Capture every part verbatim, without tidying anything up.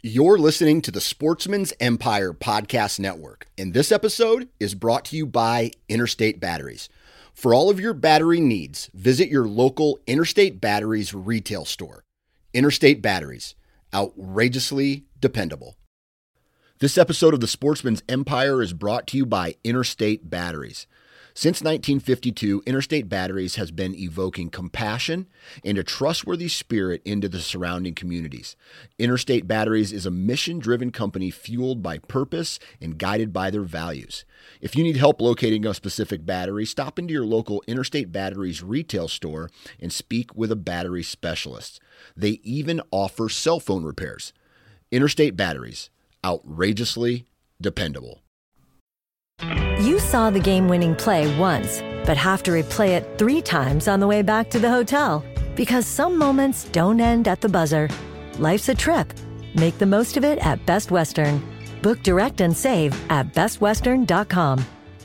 You're listening to the Sportsman's Empire Podcast Network, and this episode is brought to you by Interstate Batteries. For all of your battery needs, visit your local Interstate Batteries retail store. Interstate Batteries, outrageously dependable. This episode of the Sportsman's Empire is brought to you by Interstate Batteries. Since nineteen fifty-two, Interstate Batteries has been evoking compassion and a trustworthy spirit into the surrounding communities. Interstate Batteries is a mission-driven company fueled by purpose and guided by their values. If you need help locating a specific battery, stop into your local Interstate Batteries retail store and speak with a battery specialist. They even offer cell phone repairs. Interstate Batteries, outrageously dependable. You saw the game-winning play once, but have to replay it three times on the way back to the hotel. Because some moments don't end at the buzzer. Life's a trip. Make the most of it at Best Western. Book direct and save at best western dot com.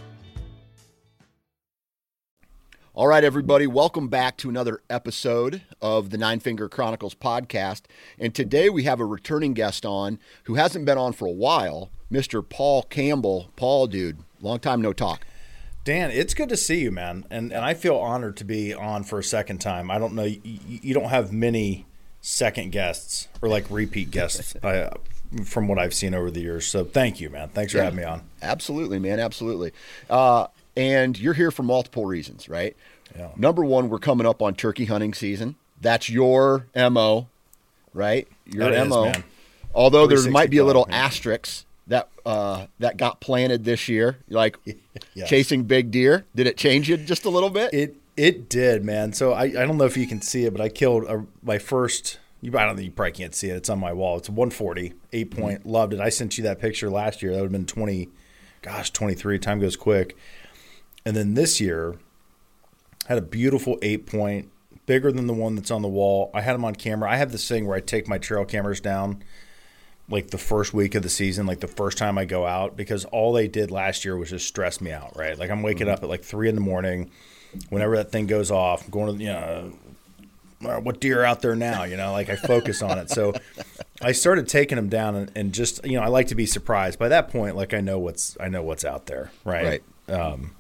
All right, everybody, welcome back to another episode of the Nine Finger Chronicles podcast. And today we have a returning guest on who hasn't been on for a while, Mister Paul Campbell. Paul, dude, long time no talk. Dan, it's good to see you, man. And and I feel honored to be on for a second time. I don't know, you, you don't have many second guests or like repeat guests uh, from what I've seen over the years. So thank you, man. Thanks for yeah, having me on. Absolutely, man. Absolutely. Uh, and you're here for multiple reasons, right? Yeah. Number one, we're coming up on turkey hunting season. That's your M O, right? Your that M O. Is, man. Although there might be a little man. asterisk that uh, that got planted this year, like yes. chasing big deer. Did it change you just a little bit? It it did, man. So I, I don't know if you can see it, but I killed a, my first. You I don't think you probably can't see it. It's on my wall. It's a one forty, eight point. Mm-hmm. Loved it. I sent you that picture last year. That would have been twenty. Gosh, twenty-three. Time goes quick. And then this year, had a beautiful eight point, bigger than the one that's on the wall. I had them on camera. I have this thing where I take my trail cameras down like the first week of the season, like the first time I go out, because all they did last year was just stress me out, right? Like I'm waking mm-hmm. up at like three in the morning. Whenever that thing goes off, I'm going to, you know, what deer are out there now? You know, like I focus on it. So I started taking them down and, and just, you know, I like to be surprised. By that point, like I know what's, I know what's out there, right? Right. Um,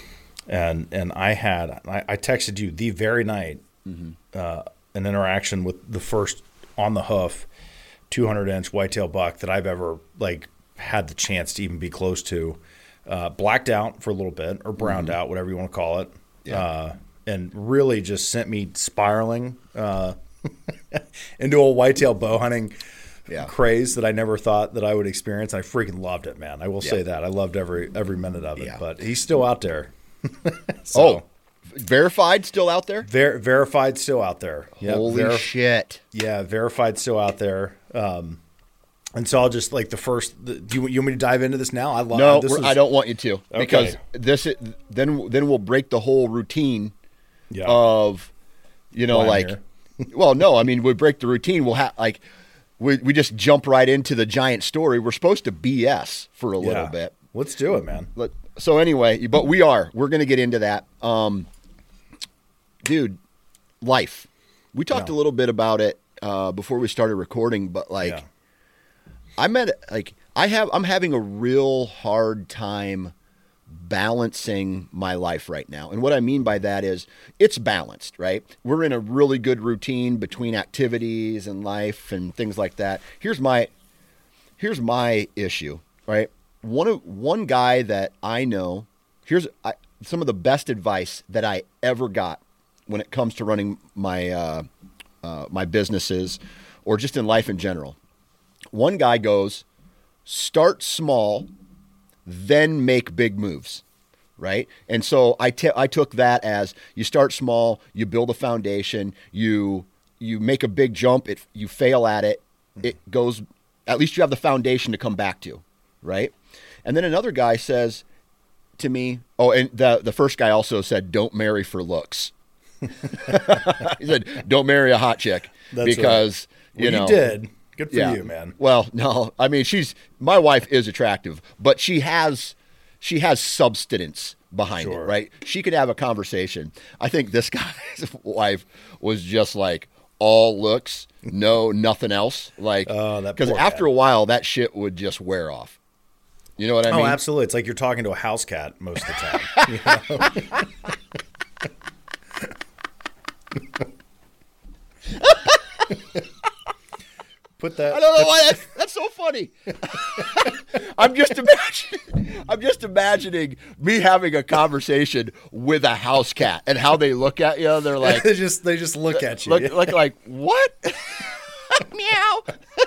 And and I had I, I texted you the very night mm-hmm. uh, an interaction with the first on the hoof two hundred inch whitetail buck that I've ever like had the chance to even be close to. Uh, blacked out for a little bit or browned mm-hmm. out, whatever you want to call it, yeah. uh, and really just sent me spiraling uh, into a whitetail bow hunting yeah. craze that I never thought that I would experience. I freaking loved it, man. I will yeah. say that I loved every every minute of it. Yeah. But he's still out there. so, oh, verified still out there? Ver- verified still out there. Yep. Holy Ver- shit. Yeah, verified still out there. Um, and so I'll just like the first the, – do you, you want me to dive into this now? I love No, this was, I don't want you to okay. because this is, then then we'll break the whole routine yeah. of, you know, like – well, no, I mean, we break the routine. We'll have – like we, we just jump right into the giant story. We're supposed to B S for a yeah. little bit. Let's do it, man. Let, So anyway, but we are. We're going to get into that. Um, dude, life. We talked yeah. a little bit about it uh, before we started recording, but like yeah. I'm at like I have I'm having a real hard time balancing my life right now. And what I mean by that is it's balanced, right? We're in a really good routine between activities and life and things like that. Here's my here's my issue, right? One of one guy that I know, here's I, some of the best advice that I ever got when it comes to running my uh, uh, my businesses or just in life in general. One guy goes, start small, then make big moves, right? And so I, t- I took that as you start small, you build a foundation, you you make a big jump, it you fail at it, it goes, at least you have the foundation to come back to, right? And then another guy says to me, oh, and the, the first guy also said, don't marry for looks. He said, don't marry a hot chick. That's because, right. you well, know. You did. Good for yeah. you, man. Well, no, I mean, she's, my wife is attractive, but she has, she has substance behind sure. it, right? She could have a conversation. I think this guy's wife was just like, all looks, no nothing else. Like, Oh, that because poor after cat. a while, that shit would just wear off. You know what I Oh, mean? absolutely. It's like you're talking to a house cat most of the time. You know? Put that. I don't know why that's, that's so funny. I'm just imagining. I'm just imagining me having a conversation with a house cat and how they look at you. They're like, they just they just look at you. look, look like what? Meow.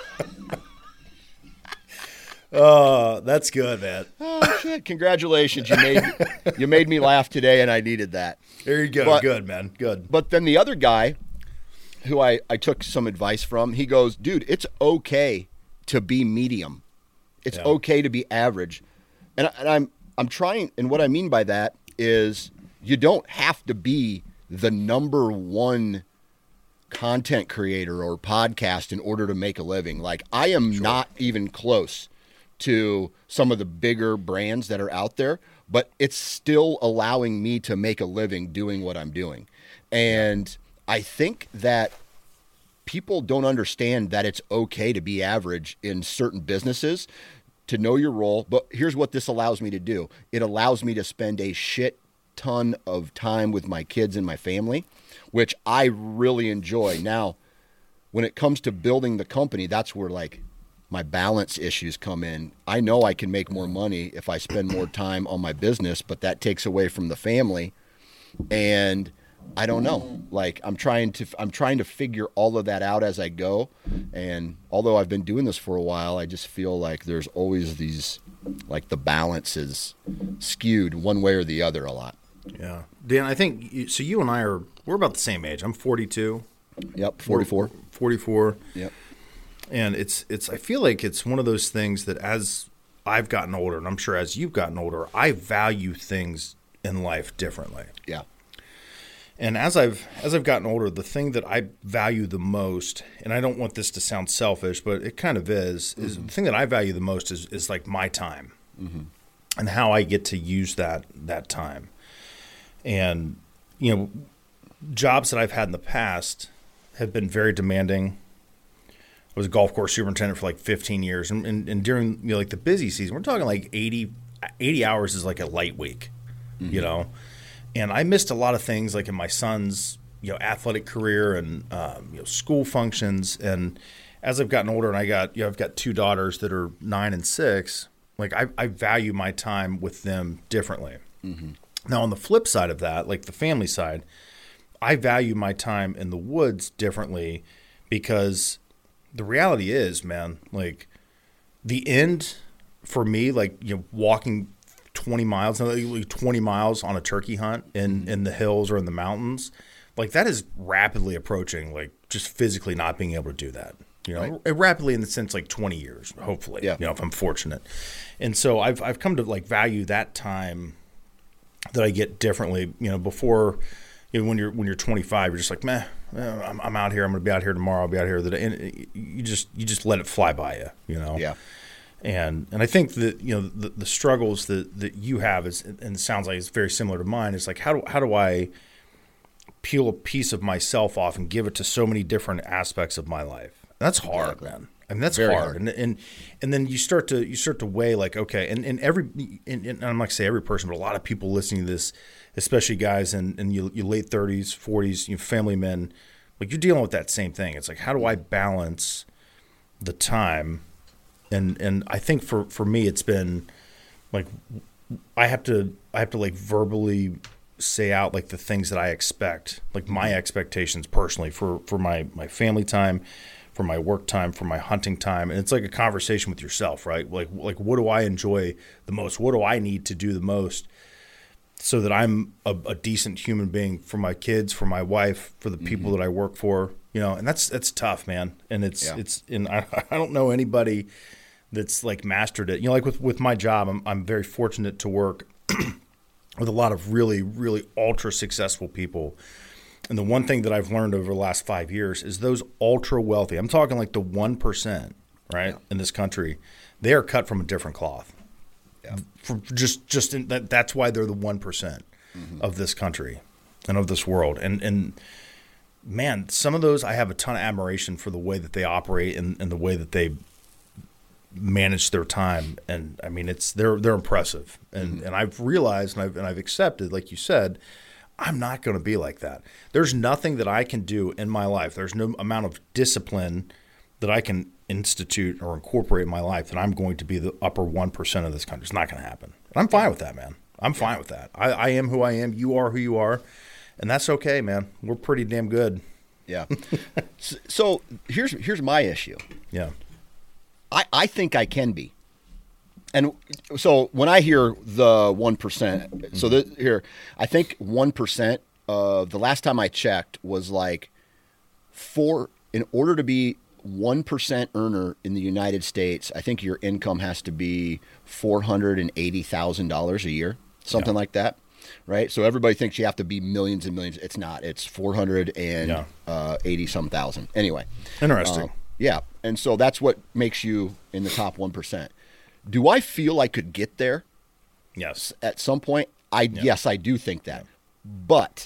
Oh, that's good, man. Oh shit! Congratulations, you made you made me laugh today, and I needed that. There you go. But- good, man. Good. But then the other guy, who I I took some advice from, he goes, dude, it's okay to be medium. It's Yeah. okay to be average, and, and I'm I'm trying. And what I mean by that is you don't have to be the number one content creator or podcast in order to make a living. Like I am not even close to some of the bigger brands that are out there, but it's still allowing me to make a living doing what I'm doing. And I think that people don't understand that it's okay to be average in certain businesses, to know your role. But here's what this allows me to do. It allows me to spend a shit ton of time with my kids and my family, which I really enjoy. Now, when it comes to building the company, that's where like my balance issues come in. I know I can make more money if I spend more time on my business, but that takes away from the family. And I don't know. Like I'm trying to I'm trying to figure all of that out as I go. And although I've been doing this for a while, I just feel like there's always these, like the balance is skewed one way or the other a lot. Yeah, Dan. I think you, so. You and I are we're about the same age. I'm forty-two. Yep, forty-four. forty-four. Yep. And it's it's I feel like it's one of those things that as I've gotten older, and I'm sure as you've gotten older, I value things in life differently. Yeah. And as I've as I've gotten older, the thing that I value the most, and I don't want this to sound selfish, but it kind of is, is Mm-hmm. the thing that I value the most is is like my time, Mm-hmm. and how I get to use that that time. And you know, jobs that I've had in the past have been very demanding. I was a golf course superintendent for like fifteen years, and, and, and during you know like the busy season, we're talking like eighty, eighty hours is like a light week, Mm-hmm. you know. And I missed a lot of things like in my son's you know athletic career and um, you know school functions. And as I've gotten older, and I got you know I've got two daughters that are nine and six. Like I, I value my time with them differently. Mm-hmm. Now on the flip side of that, like the family side, I value my time in the woods differently because the reality is, man, like the end for me, like you know walking twenty miles, like twenty miles on a turkey hunt in, in the hills or in the mountains, like that is rapidly approaching, like just physically not being able to do that, you know, Right. rapidly in the sense like twenty years, hopefully, Yeah. you know, if I'm fortunate. And so I've, I've come to like value that time that I get differently, you know, before, you know, when you're, when you're twenty-five, you're just like, meh, eh, I'm, I'm out here. I'm going to be out here tomorrow. I'll be out here the day. And you just, you just let it fly by you, you know? Yeah. And and I think that you know the, the struggles that, that you have is, and it sounds like it's very similar to mine. Is like how do how do I peel a piece of myself off and give it to so many different aspects of my life? That's hard, Exactly. man. I mean that's Very hard. hard. And and and then you start to you start to weigh like okay, and, and every and, and I'm not gonna say every person, but a lot of people listening to this, especially guys in in your, your late thirties, forties, you know, family men, like you're dealing with that same thing. It's like how do I balance the time? And and I think for, for me it's been like I have to I have to like verbally say out like the things that I expect, like my expectations personally for, for my, my family time, for my work time, for my hunting time. And it's like a conversation with yourself, right? Like like what do I enjoy the most? What do I need to do the most so that I'm a, a decent human being for my kids, for my wife, for the people Mm-hmm. that I work for, you know, and that's that's tough, man. And it's Yeah. it's and I, I don't know anybody that's like mastered it. You know, like with, with my job, I'm I'm very fortunate to work with a lot of really, really ultra successful people. And the one thing that I've learned over the last five years is those ultra wealthy, I'm talking like the one percent, right, Yeah. in this country, they are cut from a different cloth. Yeah. For just just in that, that's why they're the one percent Mm-hmm. of this country and of this world. And and man, some of those I have a ton of admiration for the way that they operate and, and the way that they manage their time. And I mean, it's they're they're impressive. And mm-hmm. and I've realized and I've and I've accepted, like you said, I'm not going to be like that. There's nothing that I can do in my life. There's no amount of discipline that I can institute or incorporate in my life that I'm going to be the upper one percent of this country. It's not going to happen. And I'm fine with that, man. I'm fine with that. I, I am who I am. You are who you are. And that's okay, man. We're pretty damn good. Yeah. So here's here's my issue. Yeah. I, I think I can be. And so when I hear the one percent, mm-hmm. so the, here, I think one percent of the last time I checked was like four, in order to be one percent earner in the United States, I think your income has to be four hundred eighty thousand dollars a year, something yeah. like that. Right. So everybody thinks you have to be millions and millions. It's not. It's four hundred eighty yeah. some thousand. Anyway. Interesting. Uh, yeah. And so that's what makes you in the top one percent. Do I feel I could get there? Yes. At some point? I yeah. Yes, I do think that. But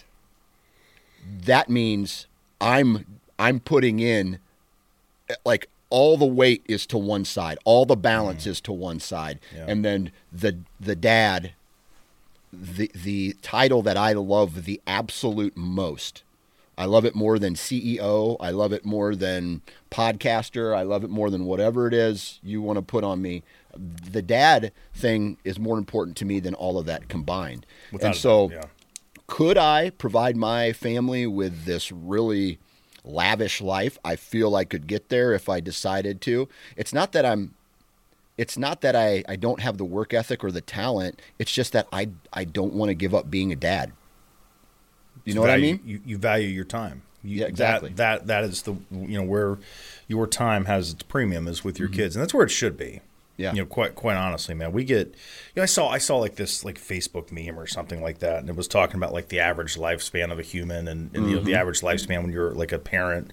that means I'm I'm putting in, like, all the weight is to one side. All the balance mm. is to one side. Yeah. And then the the dad, the the title that I love the absolute most. I love it more than C E O. I love it more than podcaster. I love it more than whatever it is you want to put on me. The dad thing is more important to me than all of that combined. Without and so doubt, yeah. could I provide my family with this really lavish life? I feel I could get there if I decided to. It's not that I'm It's not that I, I don't have the work ethic or the talent. It's just that I I don't want to give up being a dad. You know value, what I mean? You, you value your time. You, yeah, exactly. That, that that is the you know where your time has its premium is with your mm-hmm. kids, and that's where it should be. Yeah. You know, quite quite honestly, man, we get. You know, I saw I saw like this like Facebook meme or something like that, and it was talking about like the average lifespan of a human, and, and mm-hmm. you know the average lifespan when you're like a parent.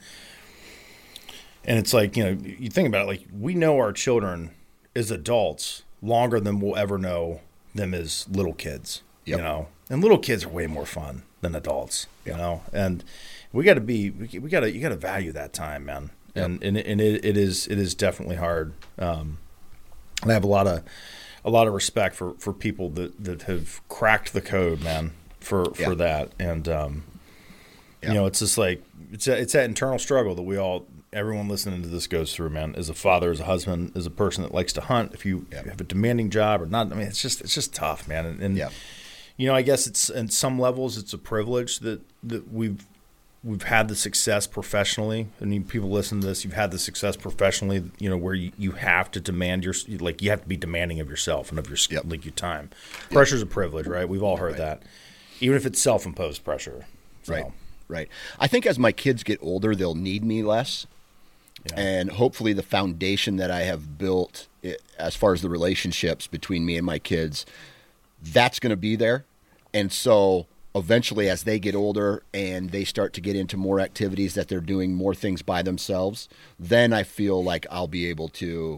And it's like, you know, you think about it, like we know our children as adults longer than we'll ever know them as little kids. Yep. You know, and little kids are way more fun than adults. You yeah. know, and we got to be we, we got to you got to value that time, man. Yep. And and and it, it is it is definitely hard. Um, and I have a lot of a lot of respect for, for people that, that have cracked the code, man, for yeah. for that. And um, yeah. you know, it's just like it's a, it's that internal struggle that we all. Everyone listening to this goes through, man. As a father, as a husband, as a person that likes to hunt, if you, yeah. you have a demanding job or not, I mean, it's just it's just tough, man. And, and yeah. you know, I guess it's in some levels it's a privilege that, that we've we've had the success professionally. I mean, people listen to this, you've had the success professionally. You know, where you, you have to demand your like you have to be demanding of yourself and of your yep. like your time. Yep. Pressure's a privilege, right? We've all heard right. that, even if it's self-imposed pressure. So. Right, right. I think as my kids get older, they'll need me less. Yeah. And hopefully the foundation that I have built as far as the relationships between me and my kids, that's going to be there. And so eventually as they get older and they start to get into more activities that they're doing more things by themselves, then I feel like I'll be able to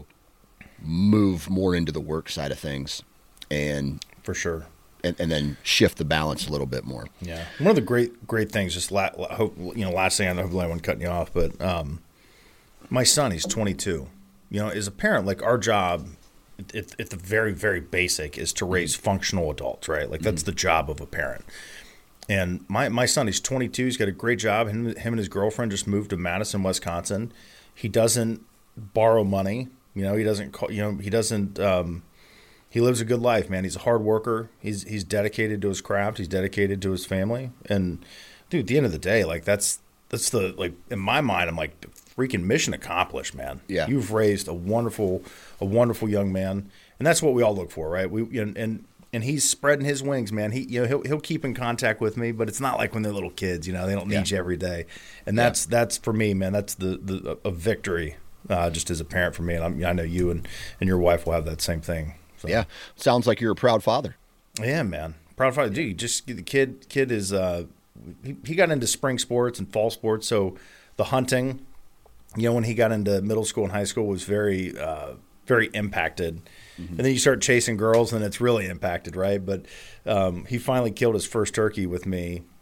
move more into the work side of things and for sure. And, and then shift the balance a little bit more. Yeah. One of the great, great things, just la- hope, you know, last thing I know, hopefully I wasn't cutting you off, but, um, my son, he's twenty-two. You know, as a parent, like our job, at, at the very, very basic, is to raise functional adults, right? Like that's mm-hmm. the job of a parent. And my, my son, he's twenty-two. He's got a great job. Him, him and his girlfriend just moved to Madison, Wisconsin. He doesn't borrow money. You know, he doesn't call, you know, he doesn't, um, he lives a good life, man. He's a hard worker. He's, he's dedicated to his craft. He's dedicated to his family. And dude, at the end of the day, like that's, that's the, like in my mind, I'm like, freaking mission accomplished, man. Yeah. You've raised a wonderful, a wonderful young man. And that's what we all look for, right? We and and, and he's spreading his wings, man. He you know he'll he'll keep in contact with me, but it's not like when they're little kids, you know, they don't need yeah. you every day. And that's yeah. that's for me, man, that's the, the a victory uh, just as a parent for me. And I'm, I know you and, and your wife will have that same thing. So. Yeah. Sounds like you're a proud father. Yeah, man. Proud father. Dude, just the kid kid is uh he, he got into spring sports and fall sports, so the hunting, you know, when he got into middle school and high school was very, uh, very impacted. Mm-hmm. And then you start chasing girls and it's really impacted, right? But um, he finally killed his first turkey with me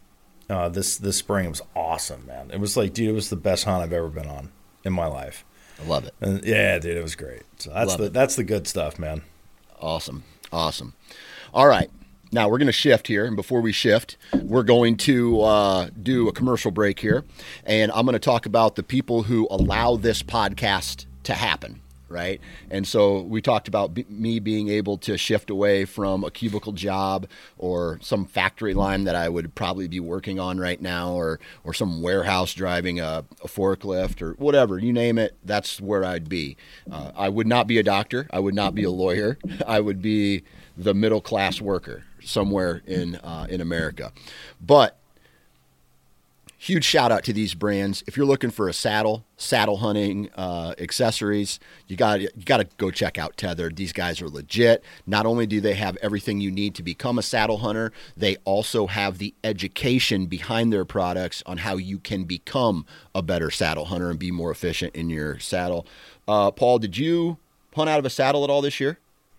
uh, this this spring. It was awesome, man. It was like, dude, it was the best hunt I've ever been on in my life. I love it. And yeah, dude, it was great. So that's Love the it. that's the good stuff, man. Awesome. Awesome. All right. Now we're going to shift here. And before we shift, we're going to uh, do a commercial break here. And I'm going to talk about the people who allow this podcast to happen. Right. And so we talked about b- me being able to shift away from a cubicle job or some factory line that I would probably be working on right now, or or some warehouse driving a, a forklift or whatever, you name it. That's where I'd be. Uh, I would not be a doctor. I would not be a lawyer. I would be the middle class worker somewhere in uh, in America. But huge shout out to these brands. If you're looking for a saddle, saddle hunting uh, accessories, you got you got to go check out Tethered. These guys are legit. Not only do they have everything you need to become a saddle hunter, they also have the education behind their products on how you can become a better saddle hunter and be more efficient in your saddle. Uh, Paul, did you hunt out of a saddle at all this year?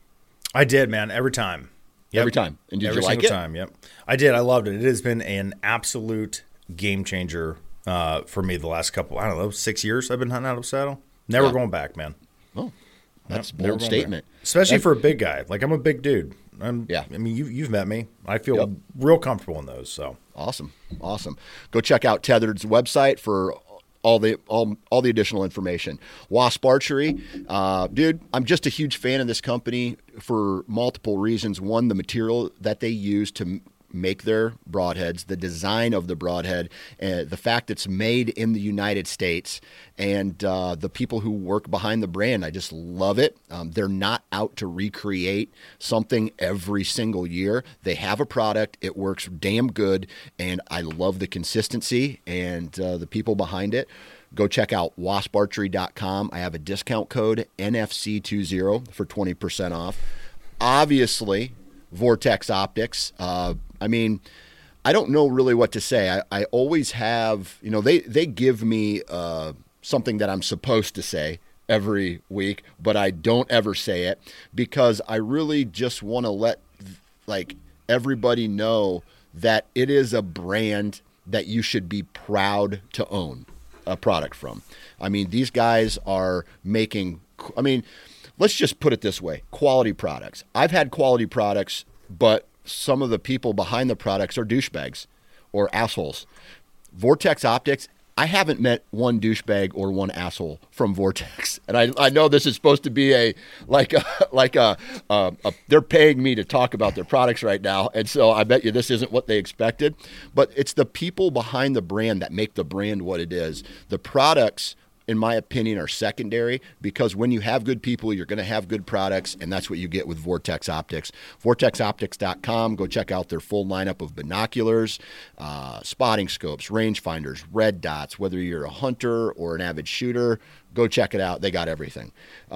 I did, man. Every time. Yep. Every time. And did Every you like single it? time. Yep. I did. I loved it. It has been an absolute game changer uh, for me the last couple, I don't know, six years I've been hunting out of saddle. Never Yeah. going back, man. Oh, that's Yep, a never bold going statement. back. Especially That- for a big guy. Like, I'm a big dude. I'm, Yeah. I mean, you, you've met me. I feel Yep. real comfortable in those. So Awesome. Awesome. Go check out Tethered's website for all the all, all the additional information. Wasp Archery, uh, dude, I'm just a huge fan of this company for multiple reasons. One, the material that they use to m- make their broadheads, the design of the broadhead, uh, the fact it's made in the United States, and uh, the people who work behind the brand. I just love it. Um, they're not out to recreate something every single year. They have a product. It works damn good, and I love the consistency and uh, the people behind it. Go check out wasp archery dot com. I have a discount code N F C twenty for twenty percent off. Obviously, Vortex Optics. Uh, I mean, I don't know really what to say. I, I always have, you know, they, they give me uh, something that I'm supposed to say every week, but I don't ever say it because I really just want to let like everybody know that it is a brand that you should be proud to own a product from. I mean, these guys are making, I mean, let's just put it this way, quality products. I've had quality products, but some of the people behind the products are douchebags or assholes. Vortex Optics, I haven't met one douchebag or one asshole from Vortex. And I, I know this is supposed to be a, like a, like a, a, a, they're paying me to talk about their products right now. And so I bet you this isn't what they expected, but it's the people behind the brand that make the brand what it is. The products, in my opinion, are secondary because when you have good people, you're going to have good products, and that's what you get with Vortex Optics. vortex optics dot com. Go check out their full lineup of binoculars, uh, spotting scopes, rangefinders, red dots. Whether you're a hunter or an avid shooter, go check it out. They got everything.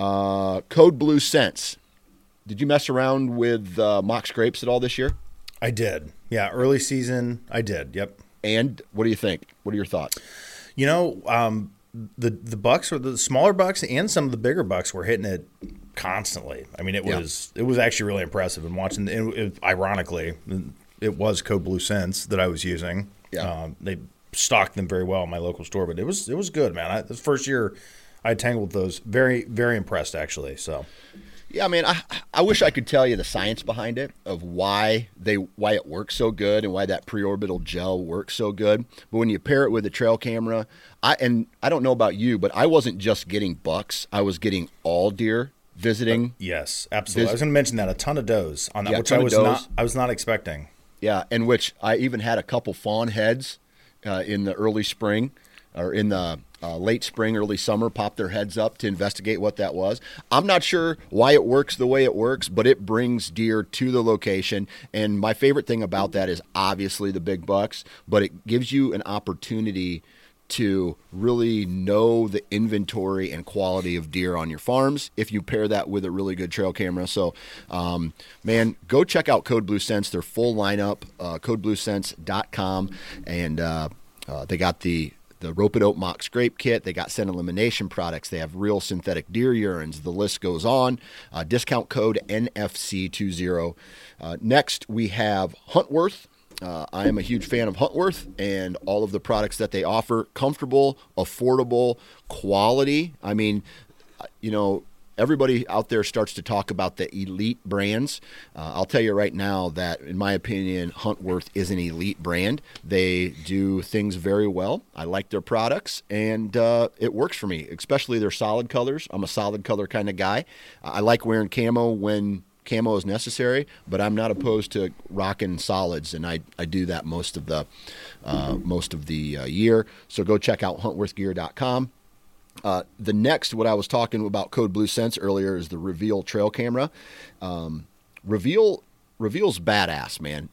Uh, Code Blue Sense. Did you mess around with uh, mock scrapes at all this year? I did. Yeah, early season, I did. Yep. And what do you think? What are your thoughts? You know, um, the the bucks or the smaller bucks and some of the bigger bucks were hitting it constantly. I mean, it Yeah. was it was actually really impressive. And watching, it, it, ironically, it was Code Blue Sense that I was using. Yeah. Um, they stocked them very well in my local store, but it was it was good, man. I, the first year I tangled with those, very very impressed actually. So. Yeah, I mean, I I wish I could tell you the science behind it of why they why it works so good and why that preorbital gel works so good. But when you pair it with a trail camera, I and I don't know about you, but I wasn't just getting bucks; I was getting all deer visiting. Yes, absolutely. Vis- I was going to mention that a ton of does on that, Yeah, which ton I of was does. not I was not expecting. Yeah, in which I even had a couple fawn heads uh, in the early spring or in the uh, late spring, early summer, pop their heads up to investigate what that was. I'm not sure why it works the way it works, but it brings deer to the location. And my favorite thing about that is obviously the big bucks, but it gives you an opportunity to really know the inventory and quality of deer on your farms if you pair that with a really good trail camera. So, um, man, go check out Code Blue Sense, their full lineup, uh, code blue sense dot com. And uh, uh, they got the the Rope-A-Dope Mock Scrape Kit. They got scent elimination products. They have real synthetic deer urines. The list goes on. Uh, discount code N F C twenty. Uh, next, we have Huntworth. Uh, I am a huge fan of Huntworth and all of the products that they offer. Comfortable, affordable, quality. I mean, you know, everybody out there starts to talk about the elite brands. Uh, I'll tell you right now that, in my opinion, Huntworth is an elite brand. They do things very well. I like their products, and uh, it works for me, especially their solid colors. I'm a solid color kind of guy. I like wearing camo when camo is necessary, but I'm not opposed to rocking solids, and I, I do that most of the uh, most of the uh, year. So go check out huntworth gear dot com. Uh, the next, what I was talking about Code Blue Sense earlier, is the Reveal trail camera. Um, Reveal Reveal's badass, man.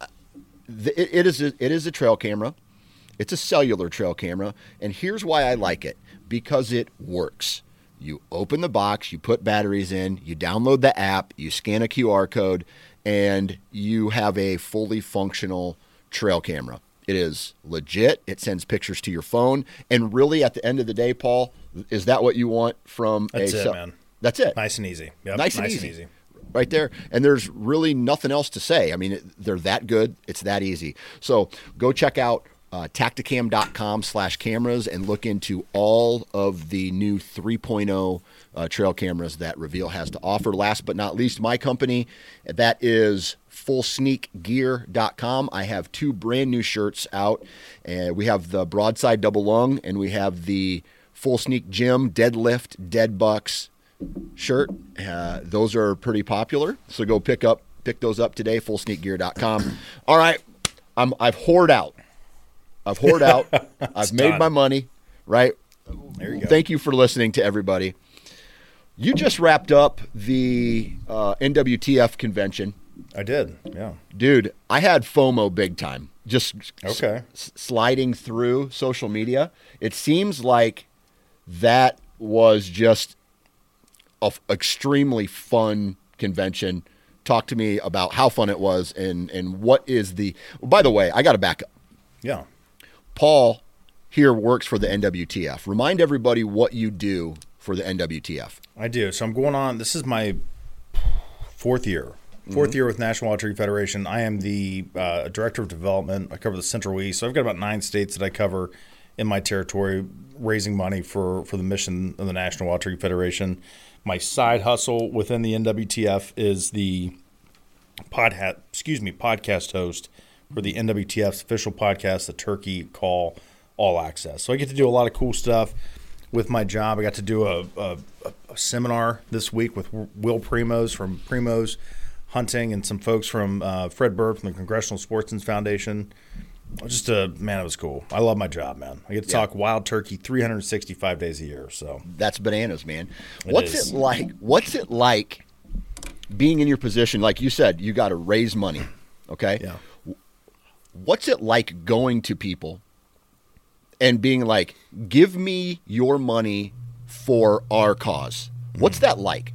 It, it is a, it is a trail camera. It's a cellular trail camera, and here's why I like it: because it works. You open the box, you put batteries in, you download the app, you scan a Q R code, and you have a fully functional trail camera. It is legit. It sends pictures to your phone. And really, at the end of the day, Paul, is that what you want from That's a... it, cell- man. That's it. Nice and easy. Yep. Nice, and, nice easy. and easy. Right there. And there's really nothing else to say. I mean, it, they're that good. It's that easy. So go check out uh, tacticam dot com slash cameras and look into all of the new three point oh uh, trail cameras that Reveal has to offer. Last but not least, my company, that is full sneak gear dot com. I have two brand new shirts out. And we have the Broadside Double Lung, and we have the Full Sneak Gym Deadlift Dead Bucks shirt. Uh, those are pretty popular. So go pick up pick those up today, full sneak gear dot com. All right. I'm I've whored out. I've whored out. I've made done. my money, right? There you go. Thank you for listening to everybody. You just wrapped up the uh, N W T F convention. I did. Yeah. Dude, I had FOMO big time. Just Okay. s- sliding through social media. It seems like that was just an extremely fun convention. Talk to me about how fun it was and, and what is the... By the way, I got to back up. Yeah. Paul here works for the N W T F. Remind everybody what you do for the N W T F. I do. So I'm going on. This is my fourth year. Fourth mm-hmm. year with National Wild Turkey Federation. I am the uh, director of development. I cover the Central East. So I've got about nine states that I cover in my territory, raising money for, for the mission of the National Wild Turkey Federation. My side hustle within the N W T F is the pod excuse me podcast host for the N W T F's official podcast, the Turkey Call All Access. So I get to do a lot of cool stuff with my job. I got to do a, a, a seminar this week with Will Primos from Primos Hunting and some folks from uh, Fred Bird from the Congressional Sportsman's Foundation. Just a man, it was cool. I love my job, man. I get to Yeah. talk wild turkey three hundred sixty-five days a year. So That's bananas, man. It What's is. it like? What's it like being in your position? Like you said, you got to raise money. Okay. yeah, What's it like going to people and being like, give me your money for our cause? What's that like?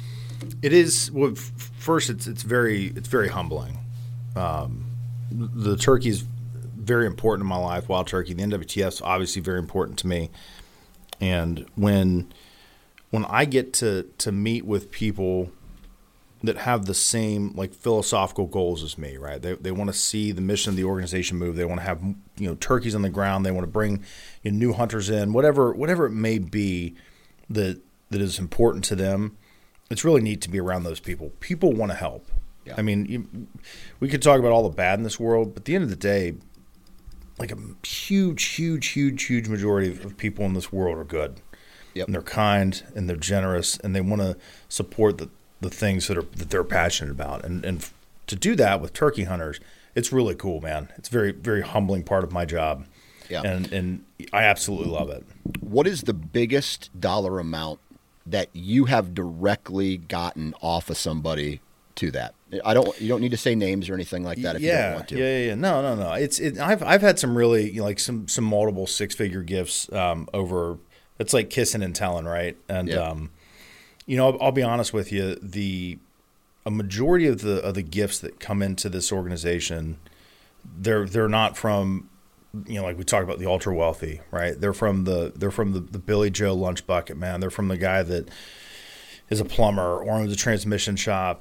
it is. Well, f- first, it's it's very it's very humbling. Um, the turkey is very important in my life. Wild turkey, the N W T F is obviously very important to me. And when when I get to to meet with people that have the same like philosophical goals as me, right? They they want to see the mission of the organization move. They want to have, you know, turkeys on the ground. They want to bring, you know, new hunters in, whatever whatever it may be that that is important to them. It's really neat to be around those people. People want to help. Yeah. I mean, you, we could talk about all the bad in this world, but at the end of the day, like a huge, huge, huge, huge majority of, of people in this world are good. Yep. And they're kind and they're generous and they want to support the, the things that are that they're passionate about. And and to do that with turkey hunters, it's really cool, man. It's a very, very humbling part of my job. Yeah. And and I absolutely love it. What is the biggest dollar amount that you have directly gotten off of somebody to that? I don't. You don't need to say names or anything like that if yeah, you don't want to. Yeah, yeah, yeah. No, no, no. It's it, I've I've had some really, you know, like some some multiple six figure gifts um, over. It's like kissing and telling, right? And Yeah. um, you know, I'll, I'll be honest with you. The a majority of the of the gifts that come into this organization, they're they're not from, you know, like we talk about the ultra wealthy, right? They're from the they're from the, the Billy Joe lunch bucket, man. They're from the guy that is a plumber or owns a transmission shop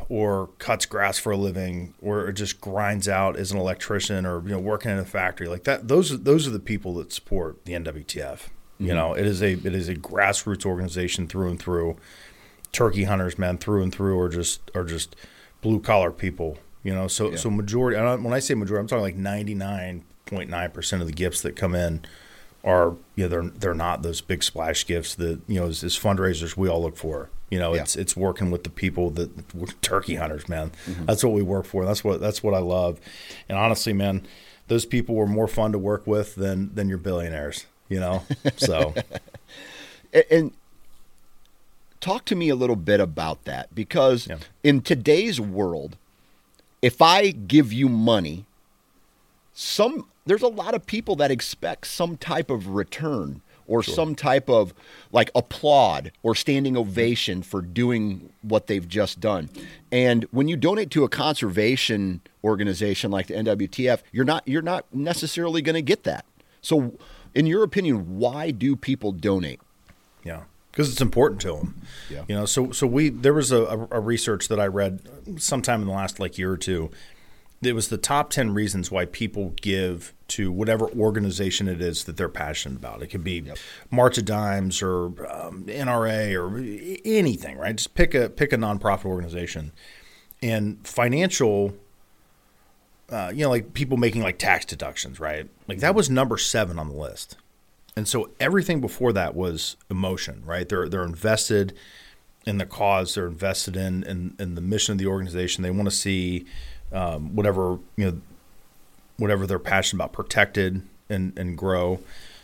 or cuts grass for a living, or just grinds out as an electrician, or you know working in a factory like that. Those those are the people that support the N W T F. Mm-hmm. You know, it is a it is a grassroots organization through and through. Turkey hunters, man, through and through, are just are just blue collar people. You know, so yeah. so majority. When I say majority, I'm talking like ninety-nine point nine percent of the gifts that come in are, you know, they're they're not those big splash gifts that, you know, as, as fundraisers we all look for. You know, yeah. it's it's working with the people that we're turkey hunters, man. Mm-hmm. That's what we work for. That's what that's what I love. And honestly, man, those people were more fun to work with than than your billionaires. You know, so and, and talk to me a little bit about that, because yeah. in today's world, if I give you money, some there's a lot of people that expect some type of return or sure. some type of like applaud or standing ovation for doing what they've just done. And when you donate to a conservation organization like the N W T F, you're not you're not necessarily going to get that. So in your opinion, why do people donate? Yeah. Because it's important to them. Yeah. You know, so so we there was a, a research that I read sometime in the last like year or two. It was the top ten reasons why people give to whatever organization it is that they're passionate about. It could be yep. March of Dimes or um, N R A or anything, right? Just pick a pick a nonprofit organization. And financial, uh, you know, like people making like tax deductions, right? Like that was number seven on the list. And so everything before that was emotion, right? They're they're invested in the cause. They're invested in in, in the mission of the organization. They want to see um, whatever you know, whatever they're passionate about protected and and grow.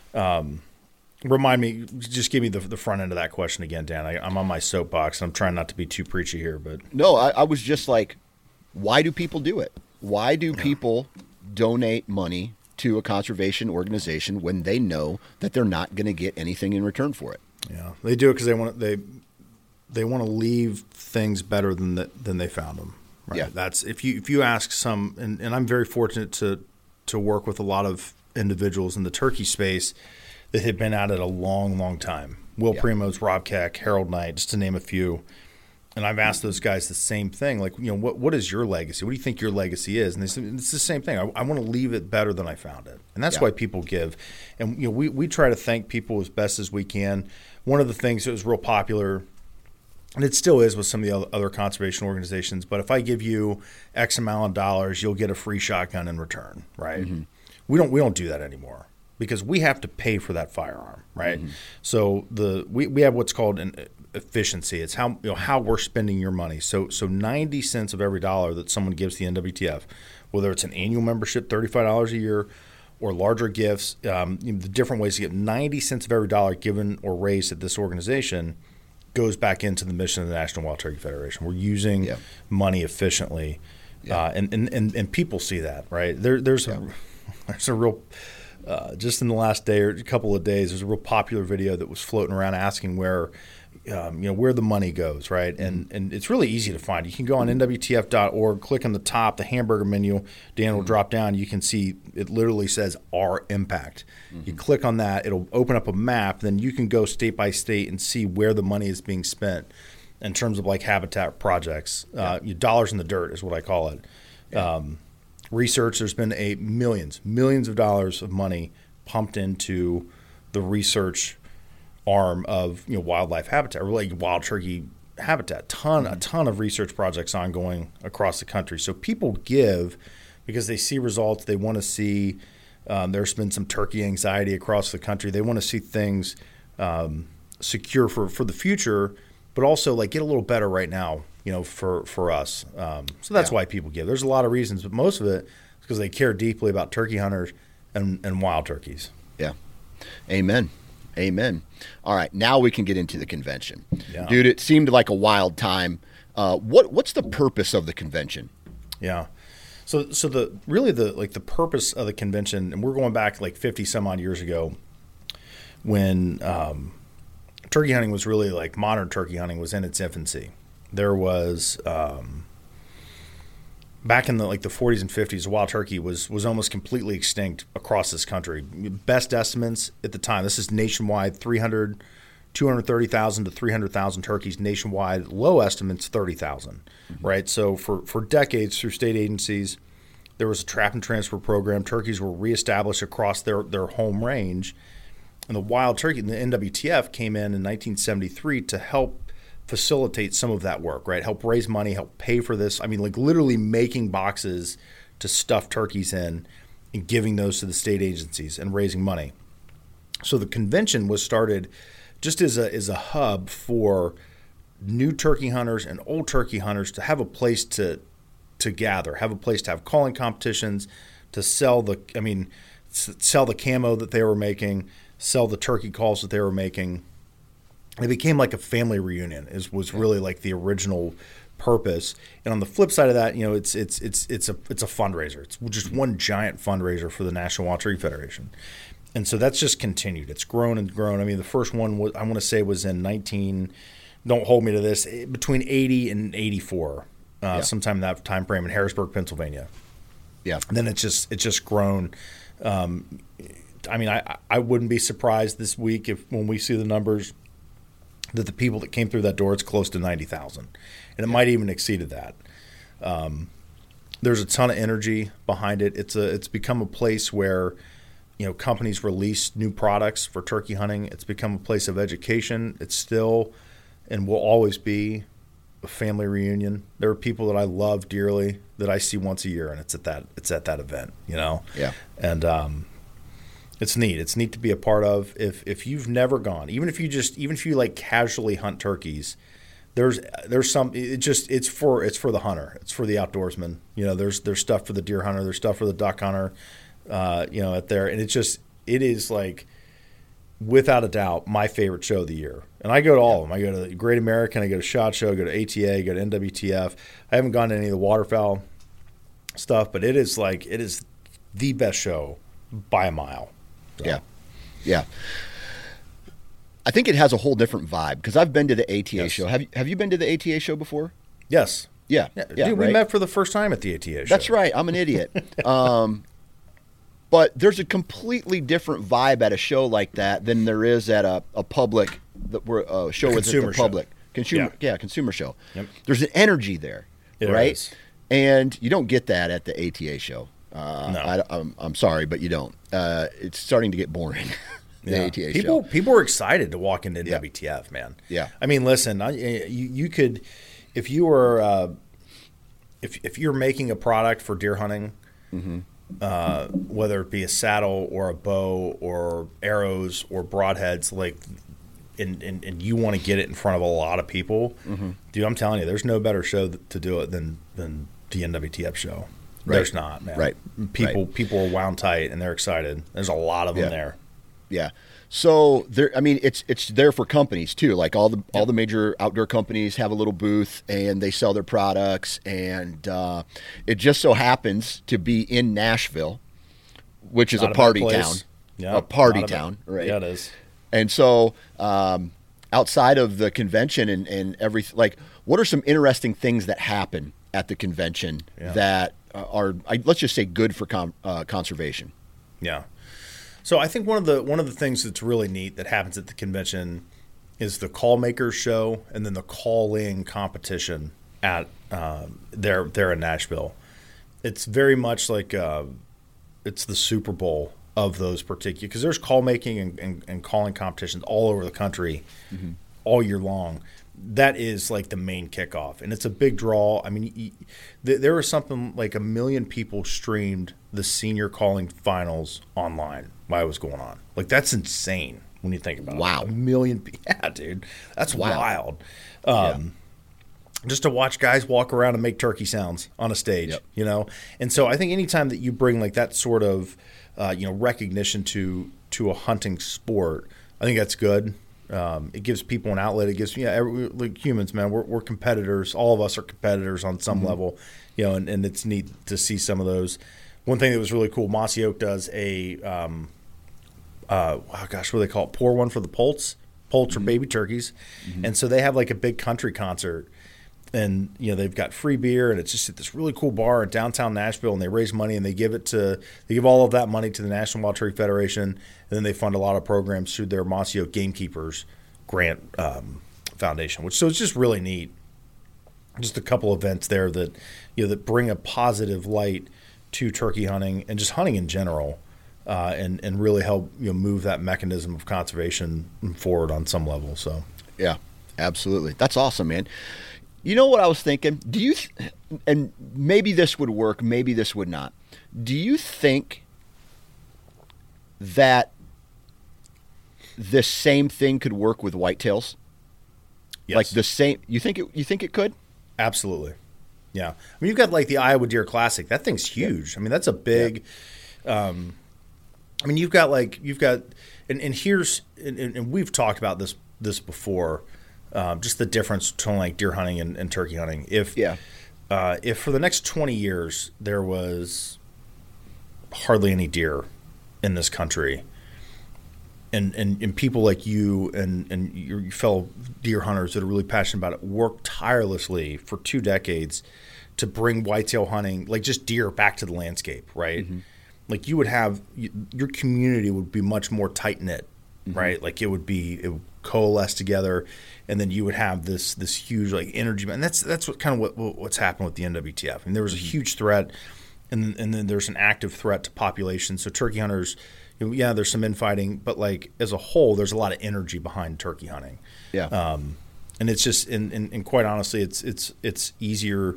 Um, remind me, just give me the the front end of that question again, Dan. I, I'm on my soapbox, and I'm trying not to be too preachy here, but no, I, I was just like, why do people do it? Why do yeah. people donate money to a conservation organization when they know that they're not going to get anything in return for it? Yeah, they do it because they want they they want to leave things better than the, than they found them. Right. Yeah, that's if you if you ask some, and, and I'm very fortunate to to work with a lot of individuals in the turkey space that have been at it a long, long time. Will yeah. Primos, Rob Keck, Harold Knight, just to name a few. And I've asked those guys the same thing, like, you know, what what is your legacy? What do you think your legacy is? And they said, it's the same thing. I, I want to leave it better than I found it. And that's yeah. why people give. And, you know, we, we try to thank people as best as we can. One of the things that was real popular, and it still is with some of the other conservation organizations, but if I give you X amount of dollars, you'll get a free shotgun in return, right? Mm-hmm. We don't we don't do that anymore, because we have to pay for that firearm, right? Mm-hmm. So the we, we have what's called an efficiency. It's how you know how we're spending your money. So so ninety cents of every dollar that someone gives the N W T F, whether it's an annual membership, thirty-five dollars a year, or larger gifts, um, you know, the different ways to get ninety cents of every dollar given or raised at this organization goes back into the mission of the National Wild Turkey Federation. We're using yeah. money efficiently, yeah. uh, and, and, and and people see that, right? There there's yeah. a there's a real uh, just in the last day or a couple of days, there's a real popular video that was floating around asking where. Um, you know, where the money goes, right? And and it's really easy to find. You can go on N W T F dot org, click on the top, the hamburger menu. Dan will drop down. You can see it literally says Our Impact. Mm-hmm. You click on that. It'll open up a map. Then you can go state by state and see where the money is being spent in terms of like habitat projects. Yeah. Uh, dollars in the dirt is what I call it. Yeah. Um, research, there's been a millions, millions of dollars of money pumped into the research arm of you know wildlife habitat, or like wild turkey habitat. Ton mm-hmm. a ton of research projects ongoing across the country. So people give because they see results. They want to see. Um, there's been some turkey anxiety across the country. They want to see things um, secure for, for the future, but also like get a little better right now. You know, for for us. Um, so that's yeah. why people give. There's a lot of reasons, but most of it is because they care deeply about turkey hunters and, and wild turkeys. Yeah. Amen. Amen. All right, now we can get into the convention. Yeah. Dude, it seemed like a wild time. Uh, what what's the purpose of the convention? Yeah. So so the really the like the purpose of the convention, and we're going back like fifty some odd years ago when um, turkey hunting was really like modern turkey hunting was in its infancy. There was um, back in the like the forties and fifties, wild turkey was was almost completely extinct across this country. Best estimates at the time, this is nationwide, three hundred, two hundred thirty thousand to three hundred thousand turkeys nationwide. Low estimates thirty thousand, mm-hmm. right? So for, for decades through state agencies, there was a trap and transfer program. Turkeys were reestablished across their, their home range. And the wild turkey, the N W T F came in in nineteen seventy-three to help facilitate some of that work, right? Help raise money, help pay for this. I mean, like literally making boxes to stuff turkeys in and giving those to the state agencies and raising money. So the convention was started just as a as a hub for new turkey hunters and old turkey hunters to have a place to to gather, have a place to have calling competitions, to sell the I mean, sell the camo that they were making, sell the turkey calls that they were making. It became like a family reunion. Is was really like the original purpose. And on the flip side of that, you know, it's it's it's it's a it's a fundraiser. It's just one giant fundraiser for the National Wild Turkey Federation. And so that's just continued. It's grown and grown. I mean, the first one was, I want to say was in nineteen. Don't hold me to this. Between eighty and eighty-four, uh, yeah. sometime in that time frame in Harrisburg, Pennsylvania. Yeah. And then it's just it's just grown. Um, I mean, I I wouldn't be surprised this week if when we see the numbers that the people that came through that door, it's close to ninety thousand, and it yeah. might even exceeded that. Um, there's a ton of energy behind it. It's a it's become a place where, you know, companies release new products for turkey hunting. It's become a place of education. It's still and will always be a family reunion. There are people that I love dearly that I see once a year, and it's at that it's at that event, you know. Yeah. And um, it's neat. It's neat to be a part of. If if you've never gone, even if you just even if you like casually hunt turkeys, there's there's some it just it's for it's for the hunter. It's for the outdoorsman. You know, there's there's stuff for the deer hunter, there's stuff for the duck hunter. Uh, you know, at there, and it's just it is like without a doubt my favorite show of the year. And I go to all of them. I go to the Great American, I go to SHOT Show, I go to A T A, I go to N W T F. I haven't gone to any of the waterfowl stuff, but it is like it is the best show by a mile. So. Yeah, yeah. I think it has a whole different vibe because I've been to the A T A yes. show. Have you Have you been to the A T A show before? Yes. Yeah. yeah. yeah Dude, right? we met for the first time at the A T A show. That's right. I'm an idiot. um, but there's a completely different vibe at a show like that than there is at a, a public that we're a show with the public show. consumer. Yeah. yeah, consumer show. Yep. There's an energy there, it right? Is. And you don't get that at the A T A show. Uh, no. I, I'm, I'm sorry, but you don't. Uh, it's starting to get boring. the yeah. A T A people, show. People are excited to walk into yeah. W T F, man. Yeah. I mean, listen, I, you, you could, if you were, uh, if if you're making a product for deer hunting, mm-hmm. uh, whether it be a saddle or a bow or arrows or broadheads, like, and, and, and you want to get it in front of a lot of people, mm-hmm. dude, I'm telling you, there's no better show to do it than than the N W T F show. Right. There's not, man. Right. People right. people are wound tight and they're excited. There's a lot of them yeah. there. Yeah. So there, I mean, it's it's there for companies too. Like all the yeah. all the major outdoor companies have a little booth and they sell their products. And uh, it just so happens to be in Nashville, which is not a party town, yeah, a party a town, bad, right? Yeah, it is. And so um, outside of the convention and and everything, like, what are some interesting things that happen at the convention yeah. that are, let's just say, good for com- uh, conservation? Yeah. So I think one of the one of the things that's really neat that happens at the convention is the call makers show and then the calling competition at uh, there there in Nashville. It's very much like uh, it's the Super Bowl of those particular, because there's call making and, and, and calling competitions all over the country mm-hmm. all year long. That is like the main kickoff, and it's a big draw. I mean, y- th- there was something like a million people streamed the senior calling finals online while it was going on. Like, that's insane when you think about wow. it. Wow, a million. Yeah, dude, that's wow. wild. Um, yeah. Just to watch guys walk around and make turkey sounds on a stage, yep. you know. And so I think anytime that you bring like that sort of, uh, you know, recognition to to a hunting sport, I think that's good. Um, it gives people an outlet. It gives, yeah, every, like humans, man, we're, we're competitors. All of us are competitors on some mm-hmm. level, you know, and, and it's neat to see some of those. One thing that was really cool, Mossy Oak does a, um, uh, oh gosh, what do they call it? Pour one for the poults, poults mm-hmm. or baby turkeys. Mm-hmm. And so they have like a big country concert. And, you know, they've got free beer, and it's just at this really cool bar in downtown Nashville, and they raise money, and they give it to – they give all of that money to the National Wild Turkey Federation, and then they fund a lot of programs through their Mossy Oak gamekeepers grant um, foundation, which so it's just really neat. Just a couple events there that you know that bring a positive light to turkey hunting and just hunting in general, uh, and and really help you know move that mechanism of conservation forward on some level. So yeah, absolutely, that's awesome, man. You know what I was thinking? Do you, th- and maybe this would work, maybe this would not. Do you think that the same thing could work with whitetails? Yes. Like the same, you think it, you think it could? Absolutely. Yeah. I mean, you've got like the Iowa Deer Classic. That thing's huge. Yeah. I mean, that's a big, yeah. um, I mean, you've got like, you've got, and, and here's, and, and we've talked about this, this before, um, just the difference between like deer hunting and, and turkey hunting. If, yeah. uh, if for the next twenty years there was hardly any deer in this country, and, and, and people like you and, and your fellow deer hunters that are really passionate about it work tirelessly for two decades to bring whitetail hunting, like just deer, back to the landscape, right? Mm-hmm. Like you would have, your community would be much more tight-knit, mm-hmm. right? Like it would be, it would coalesce together, and then you would have this this huge like energy. And that's that's what kind of what what's happened with the N W T F. I mean, there was a huge threat, and and then there's an active threat to population. So turkey hunters, you know, yeah, there's some infighting, but like as a whole, there's a lot of energy behind turkey hunting. Yeah. Um, and it's just, and, and, and quite honestly, it's it's it's easier,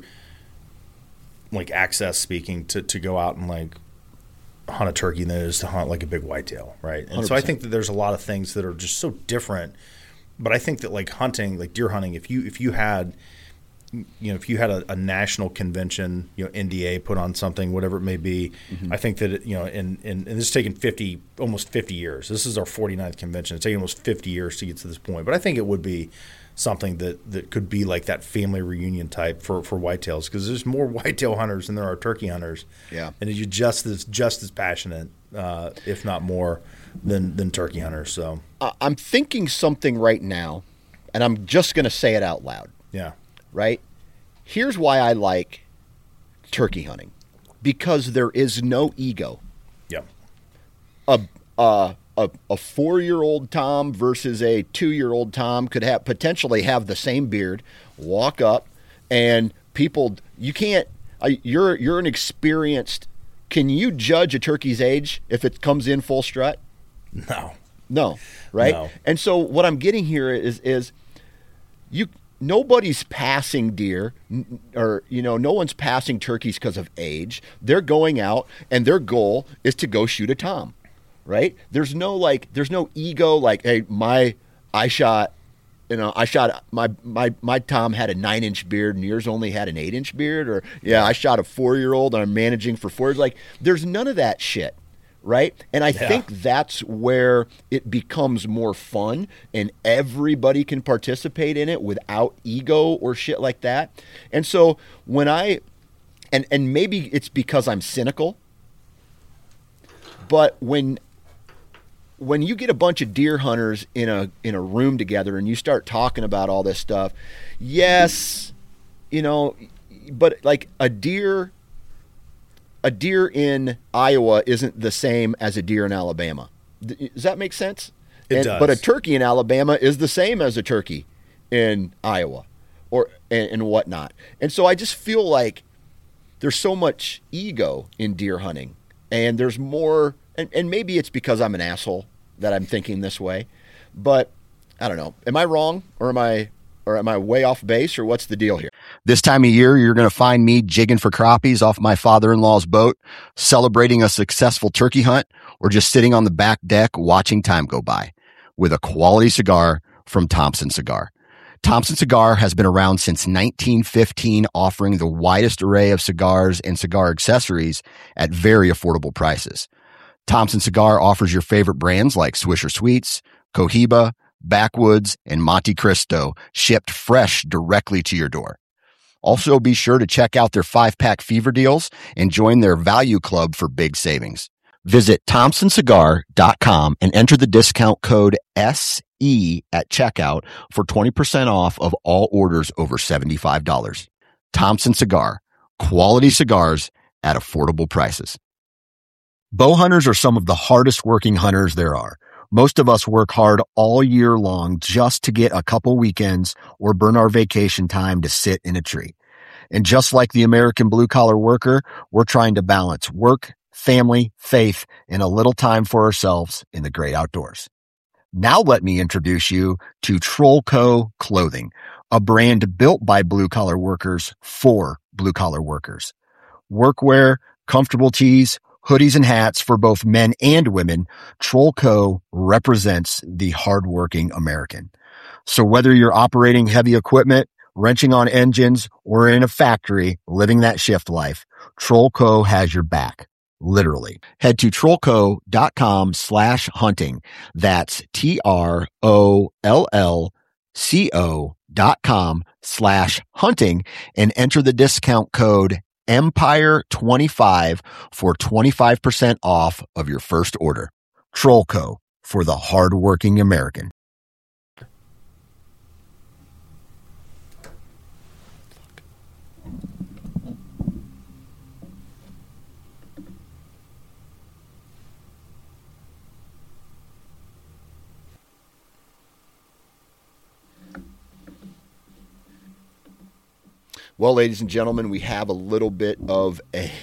like access speaking, to, to go out and like hunt a turkey than it is to hunt like a big whitetail, right? And one hundred percent. So I think that there's a lot of things that are just so different. But I think that like hunting, like deer hunting, if you if you had, you know, if you had a, a national convention, you know, N D A put on something, whatever it may be, mm-hmm. I think that, it, you know, and, and, and this has taken fifty, almost fifty years. This is our forty-ninth convention. It's taken almost fifty years to get to this point. But I think it would be something that, that could be like that family reunion type for, for whitetails, because there's more whitetail hunters than there are turkey hunters. Yeah. And you're just as, just as passionate, uh, if not more, than, than turkey hunters. So I'm thinking something right now, and I'm just going to say it out loud. Yeah. Right? Here's why I like turkey hunting. Because there is no ego. Yep. A a a, a four-year-old Tom versus a two-year-old Tom could have potentially have the same beard, walk up, and people, you can't, I, you're you're an experienced, can you judge a turkey's age if it comes in full strut? No. No, right? No. And so what I'm getting here is is you nobody's passing deer, or you know, no one's passing turkeys because of age. They're going out and their goal is to go shoot a tom, right? There's no like there's no ego like, hey, my I shot you know, I shot my my my Tom had a nine inch beard and yours only had an eight inch beard, or yeah, I shot a four year old and I'm managing for four years. Like there's none of that shit. Right? And I yeah. think that's where it becomes more fun and everybody can participate in it without ego or shit like that. And so when I, and, and maybe it's because I'm cynical, but when, when you get a bunch of deer hunters in a, in a room together and you start talking about all this stuff, yes, you know, but like a deer A deer in Iowa isn't the same as a deer in Alabama. Does that make sense? It and, does. But a turkey in Alabama is the same as a turkey in Iowa, or and, and whatnot. And so I just feel like there's so much ego in deer hunting, and there's more. And, and maybe it's because I'm an asshole that I'm thinking this way, but I don't know. Am I wrong, or am I, or am I way off base, or what's the deal here? This time of year, you're going to find me jigging for crappies off my father-in-law's boat, celebrating a successful turkey hunt, or just sitting on the back deck watching time go by with a quality cigar from Thompson Cigar. Thompson Cigar has been around since nineteen fifteen, offering the widest array of cigars and cigar accessories at very affordable prices. Thompson Cigar offers your favorite brands like Swisher Sweets, Cohiba, Backwoods, and Monte Cristo, shipped fresh directly to your door. Also, be sure to check out their five-pack fever deals and join their value club for big savings. Visit thompson cigar dot com and enter the discount code S E at checkout for twenty percent off of all orders over seventy-five dollars. Thompson Cigar, quality cigars at affordable prices. Bow hunters are some of the hardest working hunters there are. Most of us work hard all year long just to get a couple weekends or burn our vacation time to sit in a tree. And just like the American blue-collar worker, we're trying to balance work, family, faith, and a little time for ourselves in the great outdoors. Now let me introduce you to Trollco Clothing, a brand built by blue-collar workers for blue-collar workers. Workwear, comfortable tees, hoodies, and hats for both men and women, Trollco represents the hardworking American. So whether you're operating heavy equipment, wrenching on engines, or in a factory living that shift life, Trollco has your back. Literally. Head to trollco.com slash hunting. That's T R O L L C O dot com slash hunting and enter the discount code Empire twenty-five for twenty-five percent off of your first order. Trollco, for the hardworking American. Well, ladies and gentlemen, we have a little bit of a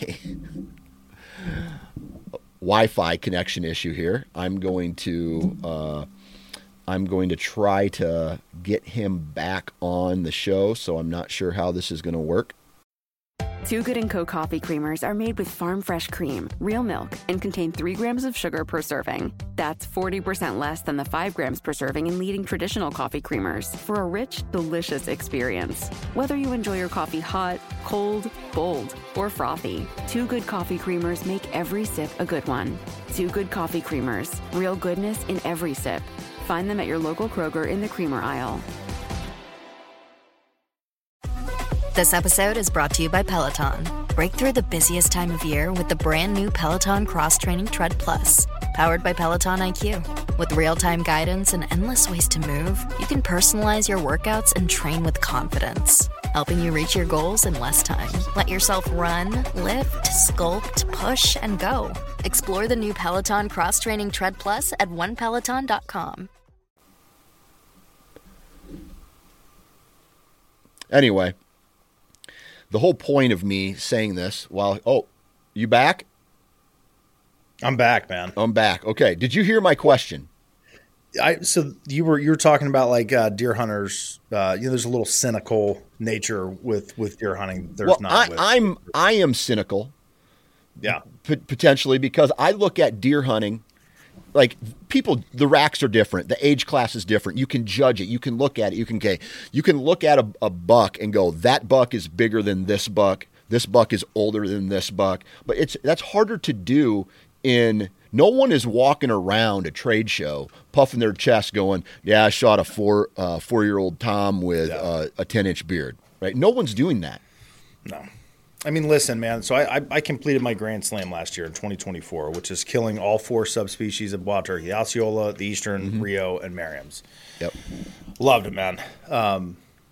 Wi-Fi connection issue here. I'm going to uh, I'm going to try to get him back on the show, so I'm not sure how this is going to work. Too Good and Co. coffee creamers are made with farm fresh cream, real milk, and contain three grams of sugar per serving. That's forty percent less than the five grams per serving in leading traditional coffee creamers for a rich, delicious experience. Whether you enjoy your coffee hot, cold, bold, or frothy, Too Good coffee creamers make every sip a good one. Too Good coffee creamers, real goodness in every sip. Find them at your local Kroger in the creamer aisle. This episode is brought to you by Peloton. Break through the busiest time of year with the brand new Peloton Cross Training Tread Plus, powered by Peloton I Q. With real-time guidance and endless ways to move, you can personalize your workouts and train with confidence, helping you reach your goals in less time. Let yourself run, lift, sculpt, push, and go. Explore the new Peloton Cross Training Tread Plus at one peloton dot com. Anyway, the whole point of me saying this, while, oh, you back? I'm back, man. I'm back. Okay. Did you hear my question? I so you were you were talking about like uh, deer hunters. Uh, you know, there's a little cynical nature with, with deer hunting. There's well, not. I, with, I'm I am cynical. Yeah, p- potentially because I look at deer hunting. Like people, the racks are different. The age class is different. You can judge it. You can look at it. You can okay, you can look at a, a buck and go, that buck is bigger than this buck. This buck is older than this buck. But it's that's harder to do. In no one is walking around a trade show puffing their chest, going, "Yeah, I shot a four uh, four year old Tom with yeah. uh, a ten inch beard." Right? No one's doing that. No. I mean, listen, man. So I, I, I completed my Grand Slam last year in twenty twenty-four, which is killing all four subspecies of wild turkey: Osceola, the Eastern, mm-hmm. Rio, and Merriam's. Yep, loved it, man. Um,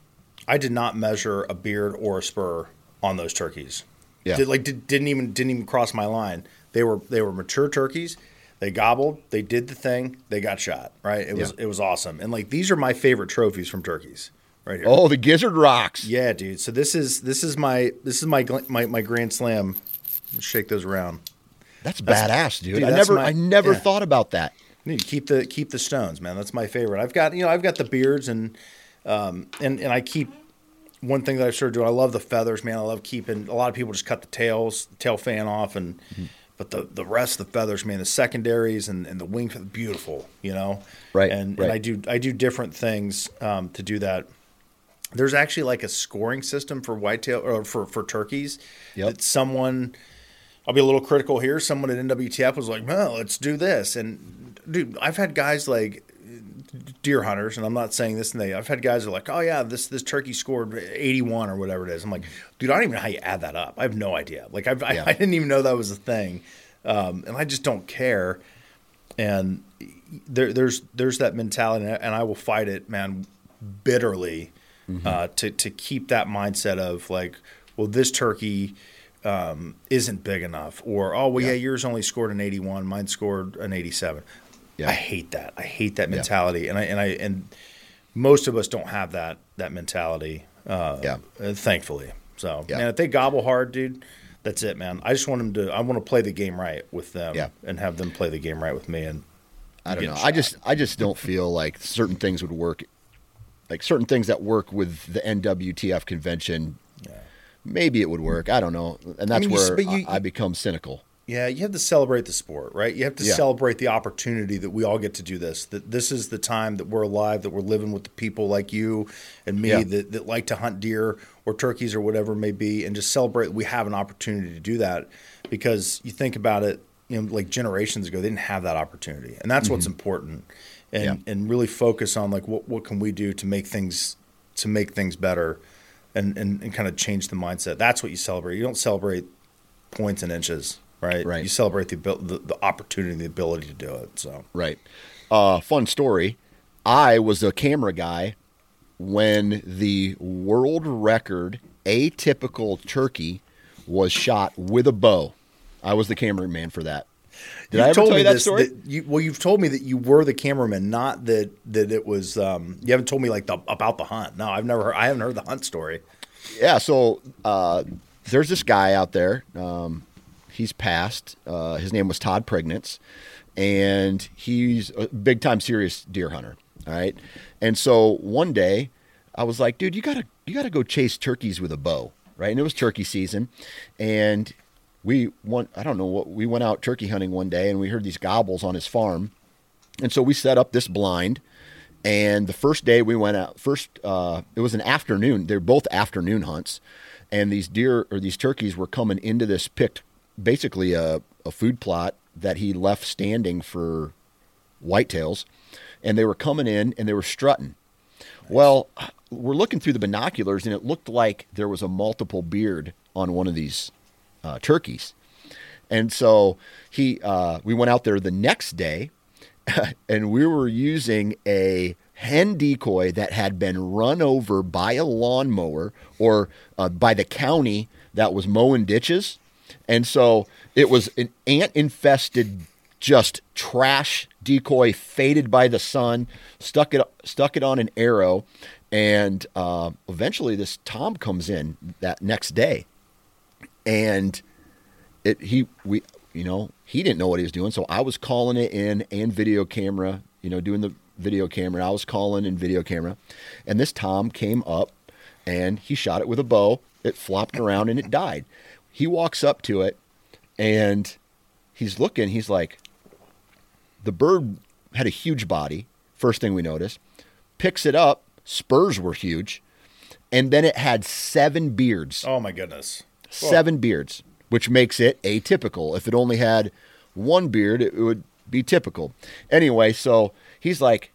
I did not measure a beard or a spur on those turkeys. Yeah, did, like did, didn't even didn't even cross my line. They were they were mature turkeys. They gobbled. They did the thing. They got shot. Right. It was yeah. it was awesome. And like these are my favorite trophies from turkeys. Right here. Oh, the gizzard rocks. Yeah, dude. So this is this is my this is my my, my Grand Slam. Let's shake those around. That's, that's badass, dude. dude I never my, I never yeah. thought about that. Dude, keep the keep the stones, man. That's my favorite. I've got you know I've got the beards and um and and I keep one thing that I started doing. I love the feathers, man. I love keeping. A lot of people just cut the tails, the tail fan off, and mm-hmm. but the the rest of the feathers, man, the secondaries and, and the wing, beautiful, you know. Right. And right. and I do I do different things um, to do that. There's actually like a scoring system for whitetail or for, for turkeys yep. that someone, I'll be a little critical here. Someone at N W T F was like, well, let's do this. And dude, I've had guys like deer hunters, and I'm not saying this and they, I've had guys that are like, oh yeah, this, this turkey scored eighty-one or whatever it is. I'm like, dude, I don't even know how you add that up. I have no idea. Like I've, yeah. I, I didn't even know that was a thing. Um, and I just don't care. And there, there's, there's that mentality, and I will fight it, man, bitterly. Mm-hmm. Uh, to, to keep that mindset of like, well, this turkey um, isn't big enough, or oh, well, yeah. yeah, yours only scored an eighty-one, mine scored an eighty-seven. Yeah. I hate that. I hate that mentality, yeah. and I and I and most of us don't have that that mentality. Uh, yeah, uh, thankfully. So, yeah. man, if they gobble hard, dude, that's it, man. I just want them to. I want to play the game right with them, yeah. and have them play the game right with me. And I don't know. I just I just don't feel like certain things would work. Like certain things that work with the N W T F convention, yeah. maybe it would work. I don't know, and that's I mean, where you, you, I, I become cynical. Yeah, you have to celebrate the sport, right? You have to yeah. celebrate the opportunity that we all get to do this. That this is the time that we're alive, that we're living with the people like you and me yeah. that, that like to hunt deer or turkeys or whatever it may be, and just celebrate we have an opportunity to do that. Because you think about it, you know, like generations ago, they didn't have that opportunity, and that's mm-hmm. what's important. And yeah. and really focus on like what what can we do to make things to make things better, and and, and kind of change the mindset. That's what you celebrate. You don't celebrate points and inches. Right. Right. You celebrate the, the the opportunity, the ability to do it. So right. Uh, fun story. I was a camera guy when the world record atypical turkey was shot with a bow. I was the cameraman for that. Did you've I ever told tell you that this, story? That you, well, you've told me that you were the cameraman, not that that it was. Um, you haven't told me like the, about the hunt. No, I've never. Heard, I haven't heard the hunt story. Yeah. So uh, there's this guy out there. Um, He's passed. Uh, his name was Todd Prignitz, and he's a big-time serious deer hunter. All right, and so one day I was like, "Dude, you gotta you gotta go chase turkeys with a bow, right?" And it was turkey season, and we went. I don't know what we went out turkey hunting one day, and we heard these gobbles on his farm, and so we set up this blind. And the first day we went out, first uh, it was an afternoon. They're both afternoon hunts, and these deer or these turkeys were coming into this picked. Basically a, a food plot that he left standing for whitetails, and they were coming in and they were strutting. Nice. Well, we're looking through the binoculars, and it looked like there was a multiple beard on one of these uh, turkeys. And so he, uh, we went out there the next day, and we were using a hen decoy that had been run over by a lawnmower or uh, by the county that was mowing ditches. And so it was an ant-infested, just trash decoy, faded by the sun, stuck it stuck it on an arrow, and uh, eventually this Tom comes in that next day, and it he we you know he didn't know what he was doing, so I was calling it in and video camera, you know, doing the video camera. I was calling in video camera, and this Tom came up, and he shot it with a bow. It flopped around and it died. He walks up to it, and he's looking. He's like, the bird had a huge body, first thing we noticed. Picks it up. Spurs were huge. And then it had seven beards. Oh, my goodness. Seven Whoa. beards, which makes it atypical. If it only had one beard, it would be typical. Anyway, so he's like,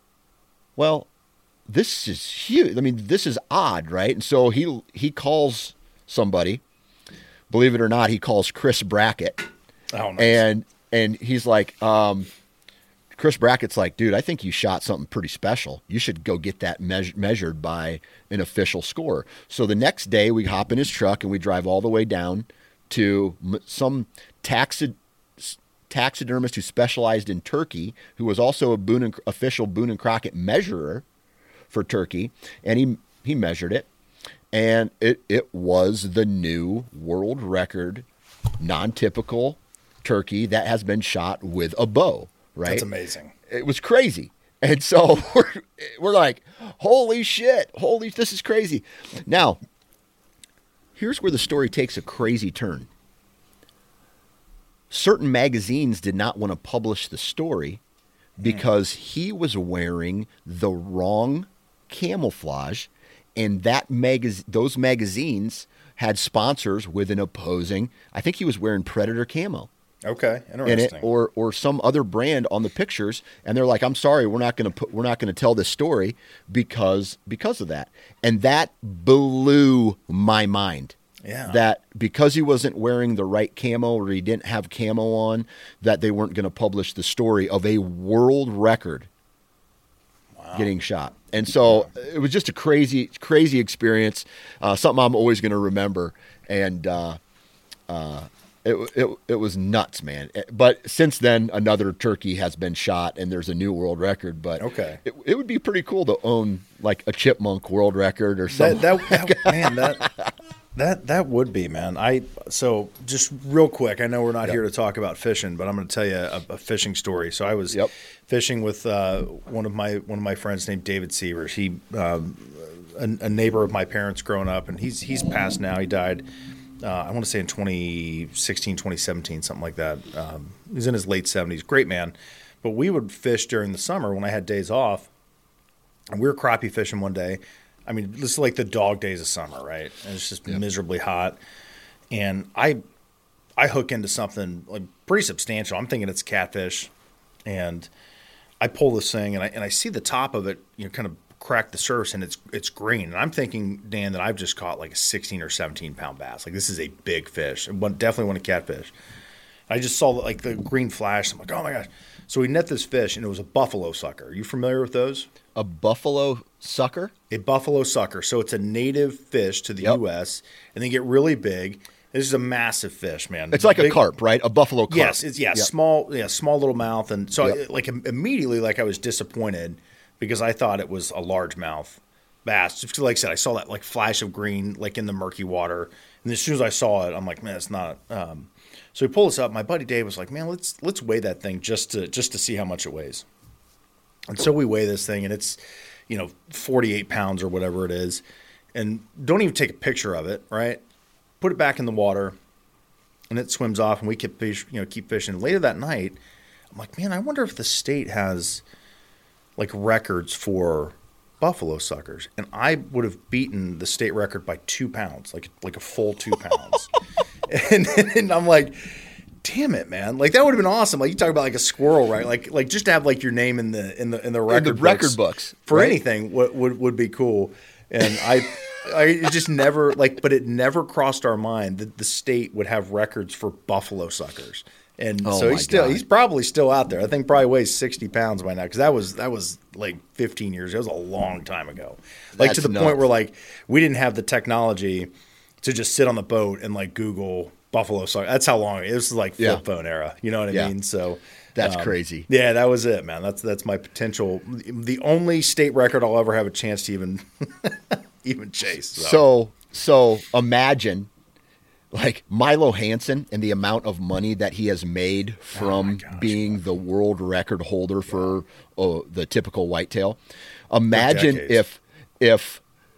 well, this is huge. I mean, this is odd, right? And so he he calls somebody. Believe it or not, he calls Chris Brackett. Oh, nice. And and he's like, um, Chris Brackett's like, dude, I think you shot something pretty special. You should go get that me- measured by an official score. So the next day we hop in his truck and we drive all the way down to some taxid- taxidermist who specialized in turkey, who was also a Boone and, official Boone and Crockett measurer for turkey. And he, he measured it. And it, it was the new world record, non-typical turkey that has been shot with a bow, right? That's amazing. It was crazy. And so we're, we're like, holy shit, holy, this is crazy. Now, here's where the story takes a crazy turn. Certain magazines did not want to publish the story because mm. he was wearing the wrong camouflage. And that magaz- those magazines had sponsors with an opposing. I think he was wearing Predator camo. Okay, interesting. In it, or or some other brand on the pictures, and they're like, "I'm sorry, we're not going to put, we're not going to tell this story because because of that." And that blew my mind. Yeah. That because he wasn't wearing the right camo or he didn't have camo on, that they weren't going to publish the story of a world record wow. getting shot. And so it was just a crazy, crazy experience, uh, something I'm always going to remember. And uh, uh, It, it it was nuts, man. But since then, another turkey has been shot, and there's a new world record. But okay, it, it would be pretty cool to own like a chipmunk world record or something. That, that, that man, that that that would be, man. I so just real quick. I know we're not yep. here to talk about fishing, but I'm going to tell you a, a fishing story. So I was yep. fishing with uh, one of my one of my friends named David Sievers. He um, a, a neighbor of my parents growing up, and he's he's passed now. He died. Uh, I want to say in twenty sixteen, twenty seventeen, something like that. Um, he's in his late seventies. Great man. But we would fish during the summer when I had days off. And we were crappie fishing one day. I mean, this is like the dog days of summer, right? And it's just yep. miserably hot. And I I hook into something like pretty substantial. I'm thinking it's catfish. And I pull this thing, and I, and I see the top of it, you know, kind of crack the surface, and it's it's green. And I'm thinking, Dan, that I've just caught like a sixteen or seventeen pound bass. Like, this is a big fish. And one, definitely want to catfish. I just saw like the green flash. I'm like, oh my gosh. So we net this fish, and it was a buffalo sucker. Are you familiar with those? A buffalo sucker? A buffalo sucker. So it's a native fish to the yep. U S, and they get really big. This is a massive fish, man. It's like big, a carp, right? A buffalo carp. Yes, it's yeah, yep. small, yeah, small little mouth, and so yep. like immediately, like I was disappointed because I thought it was a largemouth bass. Just like I said, I saw that like flash of green, like in the murky water, and as soon as I saw it, I'm like, man, it's not. Um, so we pull this up. My buddy Dave was like, man, let's let's weigh that thing just to just to see how much it weighs. And so we weigh this thing, and it's, you know, forty-eight pounds or whatever it is, and don't even take a picture of it, right? Put it back in the water, and it swims off, and we keep fish, you know, keep fishing. Later that night, I'm like, man, I wonder if the state has like records for buffalo suckers, and I would have beaten the state record by two pounds, like like a full two pounds. and, and I'm like, damn it, man! Like that would have been awesome. Like you talk about like a squirrel, right? Like like just to have like your name in the in the in the record in the books record books for right? anything would, would would be cool. And I. I it just never like, but it never crossed our mind that the state would have records for buffalo suckers, and oh so he's still God. he's probably still out there. I think probably weighs sixty pounds by now because that was that was like fifteen years. It was a long time ago, like That's to the nuts. point where like we didn't have the technology to just sit on the boat and like Google buffalo sucker. That's how long it was. Like flip yeah. phone era. You know what I yeah. mean? So. That's um, crazy. Yeah, that was it, man. That's that's my potential. The only state record I'll ever have a chance to even even chase. So. so so imagine like Milo Hansen and the amount of money that he has made from oh being the world record holder for uh, the typical whitetail. Imagine if if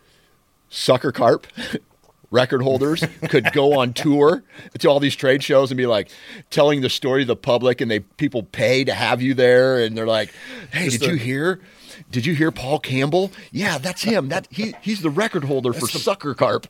sucker carp record holders could go on tour to all these trade shows and be like telling the story to the public, and they people pay to have you there, and they're like, hey, Just did a, you hear did you hear Paul Campbell? Yeah, that's him. That he he's the record holder for the, sucker carp.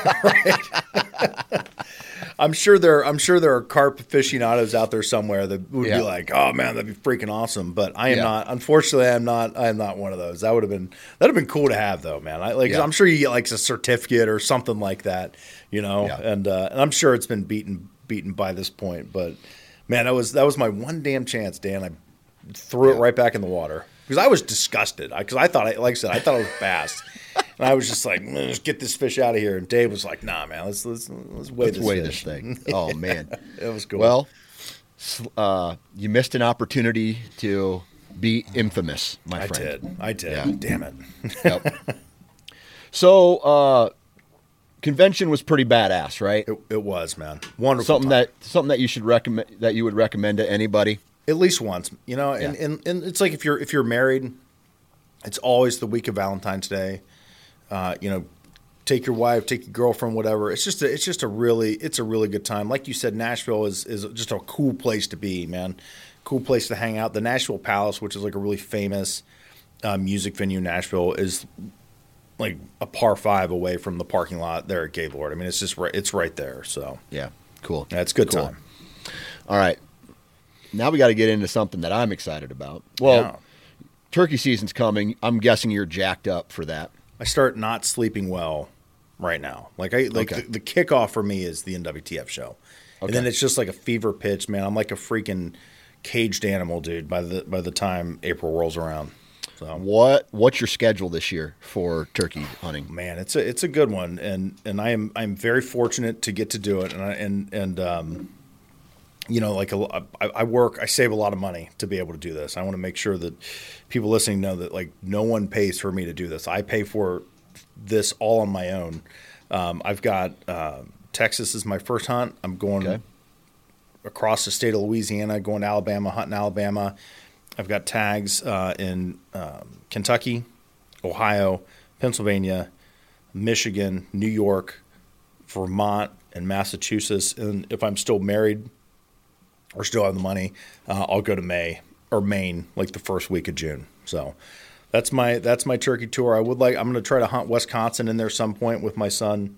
Right. I'm sure there I'm sure there are carp aficionados out there somewhere that would yeah. be like, oh man, that'd be freaking awesome. But I am yeah. not. Unfortunately, I'm not. I am not one of those. That would have been that'd have been cool to have though, man. I like. Yeah. I'm sure you get like a certificate or something like that, you know. Yeah. And uh, and I'm sure it's been beaten beaten by this point. But man, that was that was my one damn chance, Dan. I threw yeah. it right back in the water because I was disgusted. Because I, I thought, I, like I said, I thought it was bass. And I was just like, let's get this fish out of here. And Dave was like, nah, man, let's let's let's weigh let's this weigh fish. this thing. Oh man, it was cool. Well, uh, you missed an opportunity to be infamous, my I friend. did. I did. Yeah. Damn it. Yep. So, uh, convention was pretty badass, right? It, it was, man. Wonderful. Something time. that something that you should recommend that you would recommend to anybody. At least once, you know, and, Yeah. and, and it's like if you're if you're married, it's always the week of Valentine's Day. Uh, you know, take your wife, take your girlfriend, whatever. It's just a, it's just a really it's a really good time. Like you said, Nashville is is just a cool place to be, man. Cool place to hang out. The Nashville Palace, which is like a really famous uh, music venue in Nashville, is like a par five away from the parking lot there at Gaylord. I mean, it's just right, it's right there. So Yeah, cool. yeah, it's a good Cool. time. All right, now we got to get into something that I'm excited about. Well, Yeah. turkey season's coming. I'm guessing you're jacked up for that. I start not sleeping well right now. Like I like Okay. the, the kickoff for me is the N W T F show, and Okay. then it's just like a fever pitch, man. I'm like a freaking caged animal, dude. By the by the time April rolls around, so What What's your schedule this year for turkey hunting? man, it's a it's a good one, and and I am I'm very fortunate to get to do it, and I, and and um, you know, like a, I, I work, I save a lot of money to be able to do this. I want to make sure that people listening know that like no one pays for me to do this. I pay for this all on my own. Um, I've got uh, Texas is my first hunt. I'm going okay. across the state of Louisiana, going to Alabama, hunting Alabama. I've got tags uh, in um, Kentucky, Ohio, Pennsylvania, Michigan, New York, Vermont, and Massachusetts. And if I'm still married or still have the money, uh, I'll go to May or Maine, like the first week of June. So that's my that's my turkey tour. I would like I'm going to try to hunt Wisconsin in there some point with my son.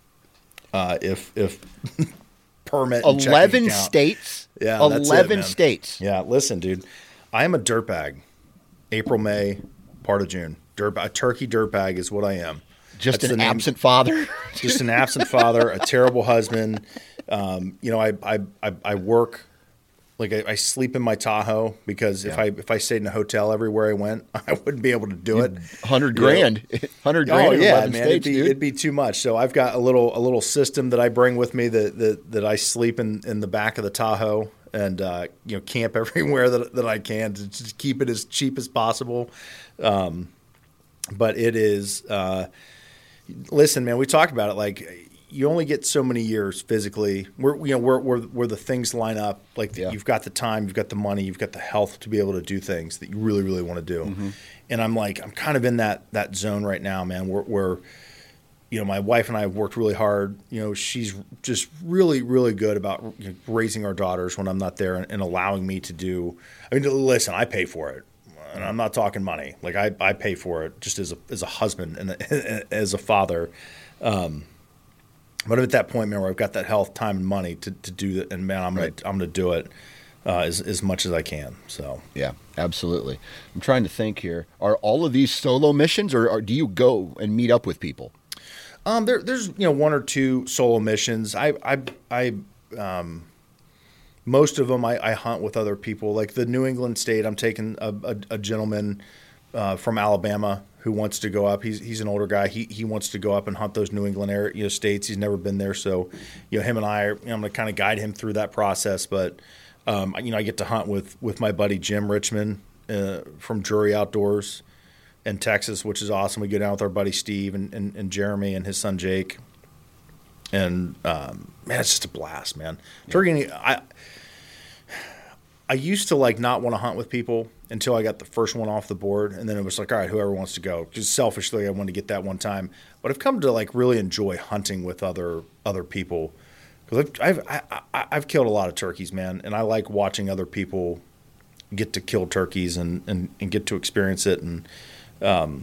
Uh, if if permit and eleven states, yeah, eleven it, states. Yeah, listen, dude, I am a dirtbag. April, May, part of June. Dirt a turkey dirtbag is what I am. Just That's an absent father. Just an absent father, a terrible husband. Um, you know, I I I, I work. Like I, I sleep in my Tahoe because yeah. if I if I stayed in a hotel everywhere I went, I wouldn't be able to do it. Hundred grand, hundred grand. Oh yeah, man, states, it'd, be, it'd be too much. So I've got a little a little system that I bring with me that that, that I sleep in, in the back of the Tahoe and uh, you know camp everywhere that that I can to just keep it as cheap as possible. Um, but it is. Uh, listen, man, we talk about it like. You only get so many years physically. Where you know where where, where the things line up. Like the, yeah. you've got the time, you've got the money, you've got the health to be able to do things that you really really want to do. Mm-hmm. And I'm like I'm kind of in that that zone right now, man. Where, where you know my wife and I have worked really hard. You know she's just really really good about you know, raising our daughters when I'm not there and, and allowing me to do. I mean, listen, I pay for it. And I'm not talking money. Like I, I pay for it just as a as a husband and a, as a father. Um, But I'm at that point, man, where I've got that health, time, and money to, to do that, and man, I'm gonna right. I'm gonna do it uh, as as much as I can. So yeah, absolutely. I'm trying to think here. Are all of these solo missions, or, or do you go and meet up with people? Um, there there's you know one or two solo missions. I I I um, most of them I, I hunt with other people. Like the New England state, I'm taking a, a, a gentleman uh, from Alabama who wants to go up. He's he's an older guy. He he wants to go up and hunt those New England area you know, states. He's never been there, so you know him and I are. You know, I'm going to kind of guide him through that process. But um, you know, I get to hunt with with my buddy Jim Richmond uh, from Drury Outdoors in Texas, which is awesome. We go down with our buddy Steve and and, and Jeremy and his son Jake, and um, man, it's just a blast, man. Yeah. Turkey, I I used to like not want to hunt with people until I got the first one off the board, and then it was like, all right, whoever wants to go. Because selfishly, I wanted to get that one time. But I've come to like really enjoy hunting with other other people because I've I've, I, I've killed a lot of turkeys, man, and I like watching other people get to kill turkeys and, and, and get to experience it. And um,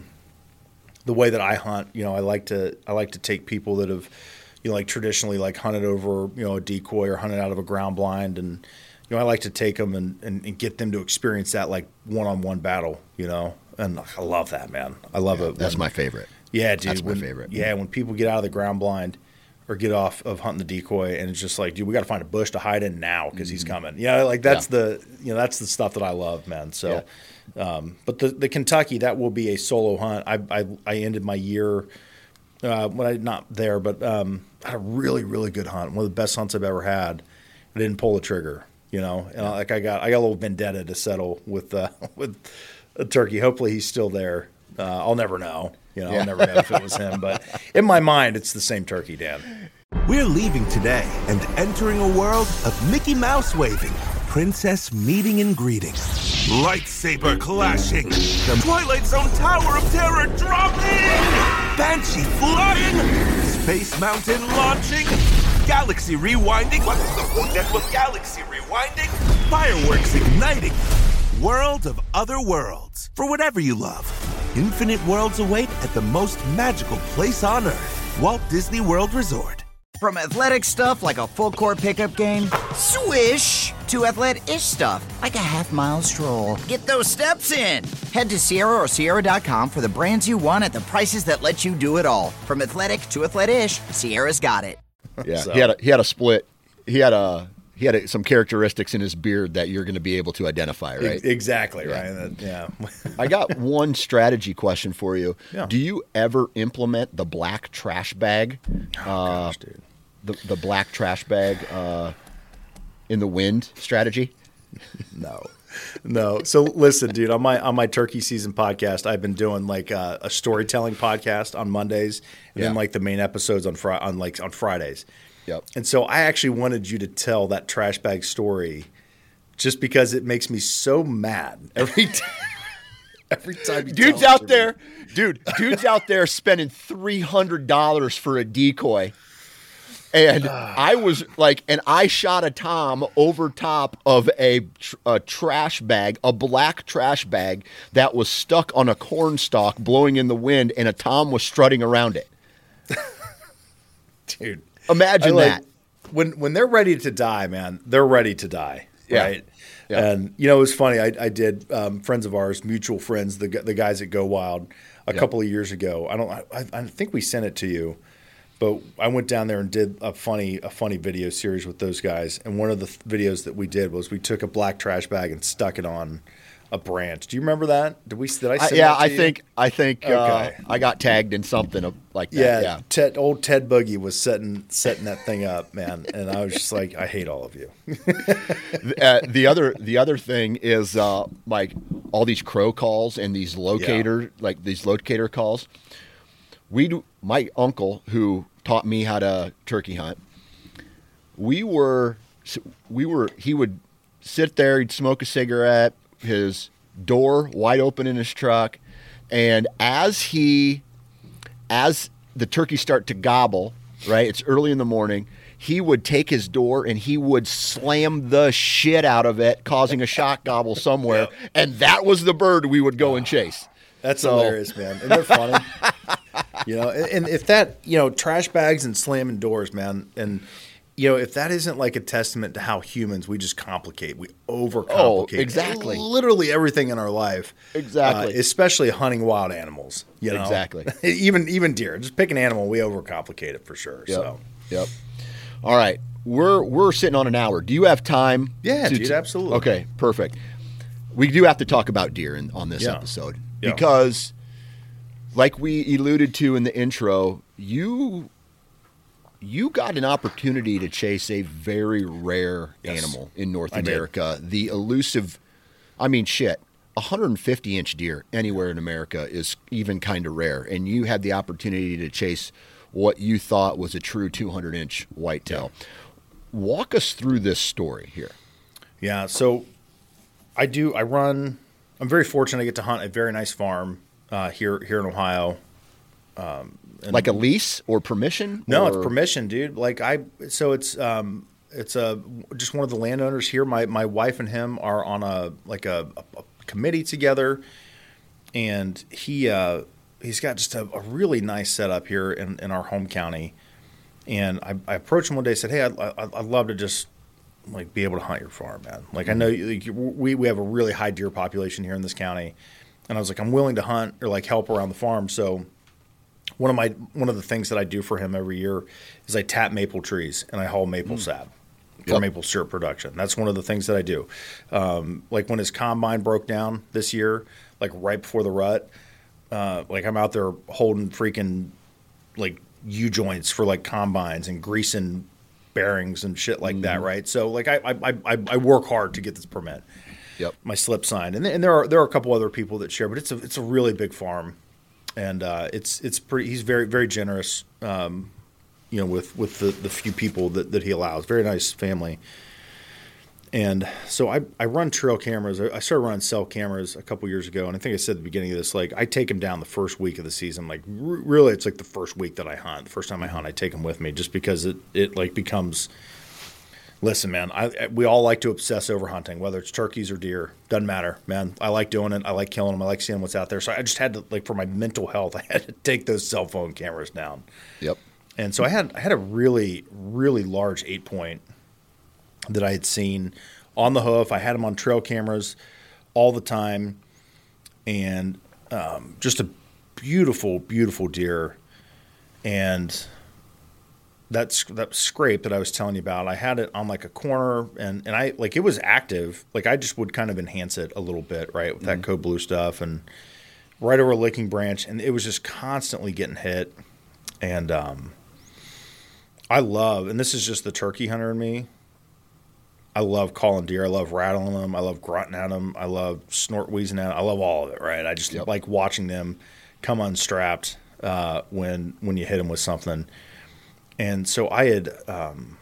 the way that I hunt, you know, I like to I like to take people that have, you know, like traditionally like hunted over you know a decoy or hunted out of a ground blind and. You know, I like to take them and, and, and get them to experience that like one-on-one battle, you know, and I love that, man. I love yeah, it. That's when, my favorite. Yeah, dude. That's my when, favorite. Yeah, when people get out of the ground blind or get off of hunting the decoy and it's just like, dude, we got to find a bush to hide in now because mm-hmm. he's coming. Yeah, like that's yeah. the you know that's the stuff that I love, man. So, yeah. um, but the the Kentucky that will be a solo hunt. I I, I ended my year uh, when I'm not there, but um, I had a really really good hunt. One of the best hunts I've ever had. I didn't pull the trigger. You know, and like I got, I got a little vendetta to settle with uh, with a turkey. Hopefully, he's still there. Uh, I'll never know. You know, yeah. I'll never know if it was him. But in my mind, it's the same turkey, Dan. We're leaving today and entering a world of Mickey Mouse waving, princess meeting and greeting, lightsaber clashing, the Twilight Zone Tower of Terror dropping, Banshee flying, Space Mountain launching. Galaxy rewinding. What's the one that was galaxy rewinding? Fireworks igniting. World of other worlds. For whatever you love. Infinite worlds await at the most magical place on Earth. Walt Disney World Resort. From athletic stuff like a full court pickup game, swish, to athletic-ish stuff like a half mile stroll. Get those steps in. Head to Sierra or Sierra dot com for the brands you want at the prices that let you do it all. From athletic to athletic-ish, Sierra's got it. Yeah, so. he had a, he had a split. He had a he had a, some characteristics in his beard that you're going to be able to identify, right? Exactly, yeah. right. Yeah. I got one strategy question for you. Yeah. Do you ever implement the black trash bag? Oh uh, gosh, dude. The the black trash bag. Uh, in the wind strategy? No, no. So listen, dude, on my on my turkey season podcast, I've been doing like a, a storytelling podcast on Mondays, and Yeah. then like the main episodes on Fri on like on Fridays. Yep. And so I actually wanted you to tell that trash bag story, just because it makes me so mad every time. Every time you Dude's tell it out to me. there, dude. Dude's out there spending three hundred dollars for a decoy, and I was like, and I shot a tom over top of a, tr- a trash bag, a black trash bag that was stuck on a corn stalk, blowing in the wind, and a tom was strutting around it. Dude. Imagine I like- that. When when they're ready to die, man, they're ready to die, Yeah. right? Yeah. And you know, it was funny. I, I did um, friends of ours, mutual friends, the gu- the guys that Go Wild, a Yeah. couple of years ago. I don't. I, I think we sent it to you, but I went down there and did a funny a funny video series with those guys. And one of the th- videos that we did was we took a black trash bag and stuck it on a branch. Do you remember that? Did we? Did I? I, Send yeah, that to I you? think I think uh, Okay. I got tagged in something of- like that. Yeah, Yeah. Ted, old Ted Boogie was setting setting that thing up, man, and I was just like, I hate all of you. uh, the other the other thing is uh, like all these crow calls and these locator like these locator calls. We do, my uncle who taught me how to turkey hunt. We were we were he would sit there, he'd smoke a cigarette, his door wide open in his truck, and as he as the turkeys start to gobble, right? It's early in the morning. He would take his door and he would slam the shit out of it, causing a shock gobble somewhere. And that was the bird we would go and chase. That's So- hilarious, man. Isn't that funny? You know, and, and if that, you know, trash bags and slamming doors, man, and you know, if that isn't like a testament to how humans we just complicate, we overcomplicate, Oh, exactly. literally everything in our life, Exactly. uh, especially hunting wild animals. You know, Exactly. even even deer. Just pick an animal, we overcomplicate it for sure. Yep. So Yep. All right. We're we're sitting on an hour. Do you have time? Yeah, to- dude, absolutely. Okay, perfect. We do have to talk about deer in, on this Yeah. episode Yeah. because, like we alluded to in the intro, you you got an opportunity to chase a very rare Yes. animal in North I did. America. The elusive, I mean, shit, one hundred fifty inch deer anywhere in America is even kind of rare, and you had the opportunity to chase what you thought was a true two hundred inch whitetail. Walk us through this story here. yeah, so I do. I run. I'm very fortunate. I get to hunt a very nice farm uh, here here in Ohio. Like a lease or permission? No, or- it's permission, dude. Like I, so it's um, it's a just one of the landowners here. My my wife and him are on a like a, a, a committee together, and he uh, he's got just a, a really nice setup here in, in our home county. And I, I approached him one day, and said, "Hey, I'd, I'd I'd love to just like be able to hunt your farm, man. Like I know you, like, you- we we have a really high deer population here in this county, and I was like, I'm willing to hunt or like help around the farm, so." One of my one of the things that I do for him every year is I tap maple trees and I haul maple sap for Yep. maple syrup production. That's one of the things that I do. Um, like when his combine broke down this year, like right before the rut, uh, like I'm out there holding freaking like U joints for like combines and greasing bearings and shit like that, right? So like I I, I I work hard to get this permit. Yep. My slip signed, and, and there are there are a couple other people that share, but it's a it's a really big farm. And uh, it's it's pretty. He's very very generous, um, you know, with with the, the few people that, that he allows. Very nice family. And so I, I run trail cameras. I started running cell cameras a couple years ago, and I think I said at the beginning of this, like I take them down the first week of the season. Like r- really, it's like the first week that I hunt. The first time I hunt, I take them with me just because it it like becomes. Listen, man, I, we all like to obsess over hunting, whether it's turkeys or deer. Doesn't matter, man. I like doing it. I like killing them. I like seeing what's out there. So I just had to, like, for my mental health, I had to take those cell phone cameras down. Yep. And so I had I had a really, really large eight point that I had seen on the hoof. I had them on trail cameras all the time, and um, just a beautiful, beautiful deer. And That, that scrape that I was telling you about, I had it on like a corner, and, and I like it was active. Like I just would kind of enhance it a little bit, right, with that code blue stuff, and right over a licking branch, and it was just constantly getting hit. And um, I love, and this is just the turkey hunter in me. I love calling deer. I love rattling them. I love grunting at them. I love snort wheezing at them. I love all of it, right? I just Yep. like watching them come unstrapped uh, when when you hit them with something. And so I had, um,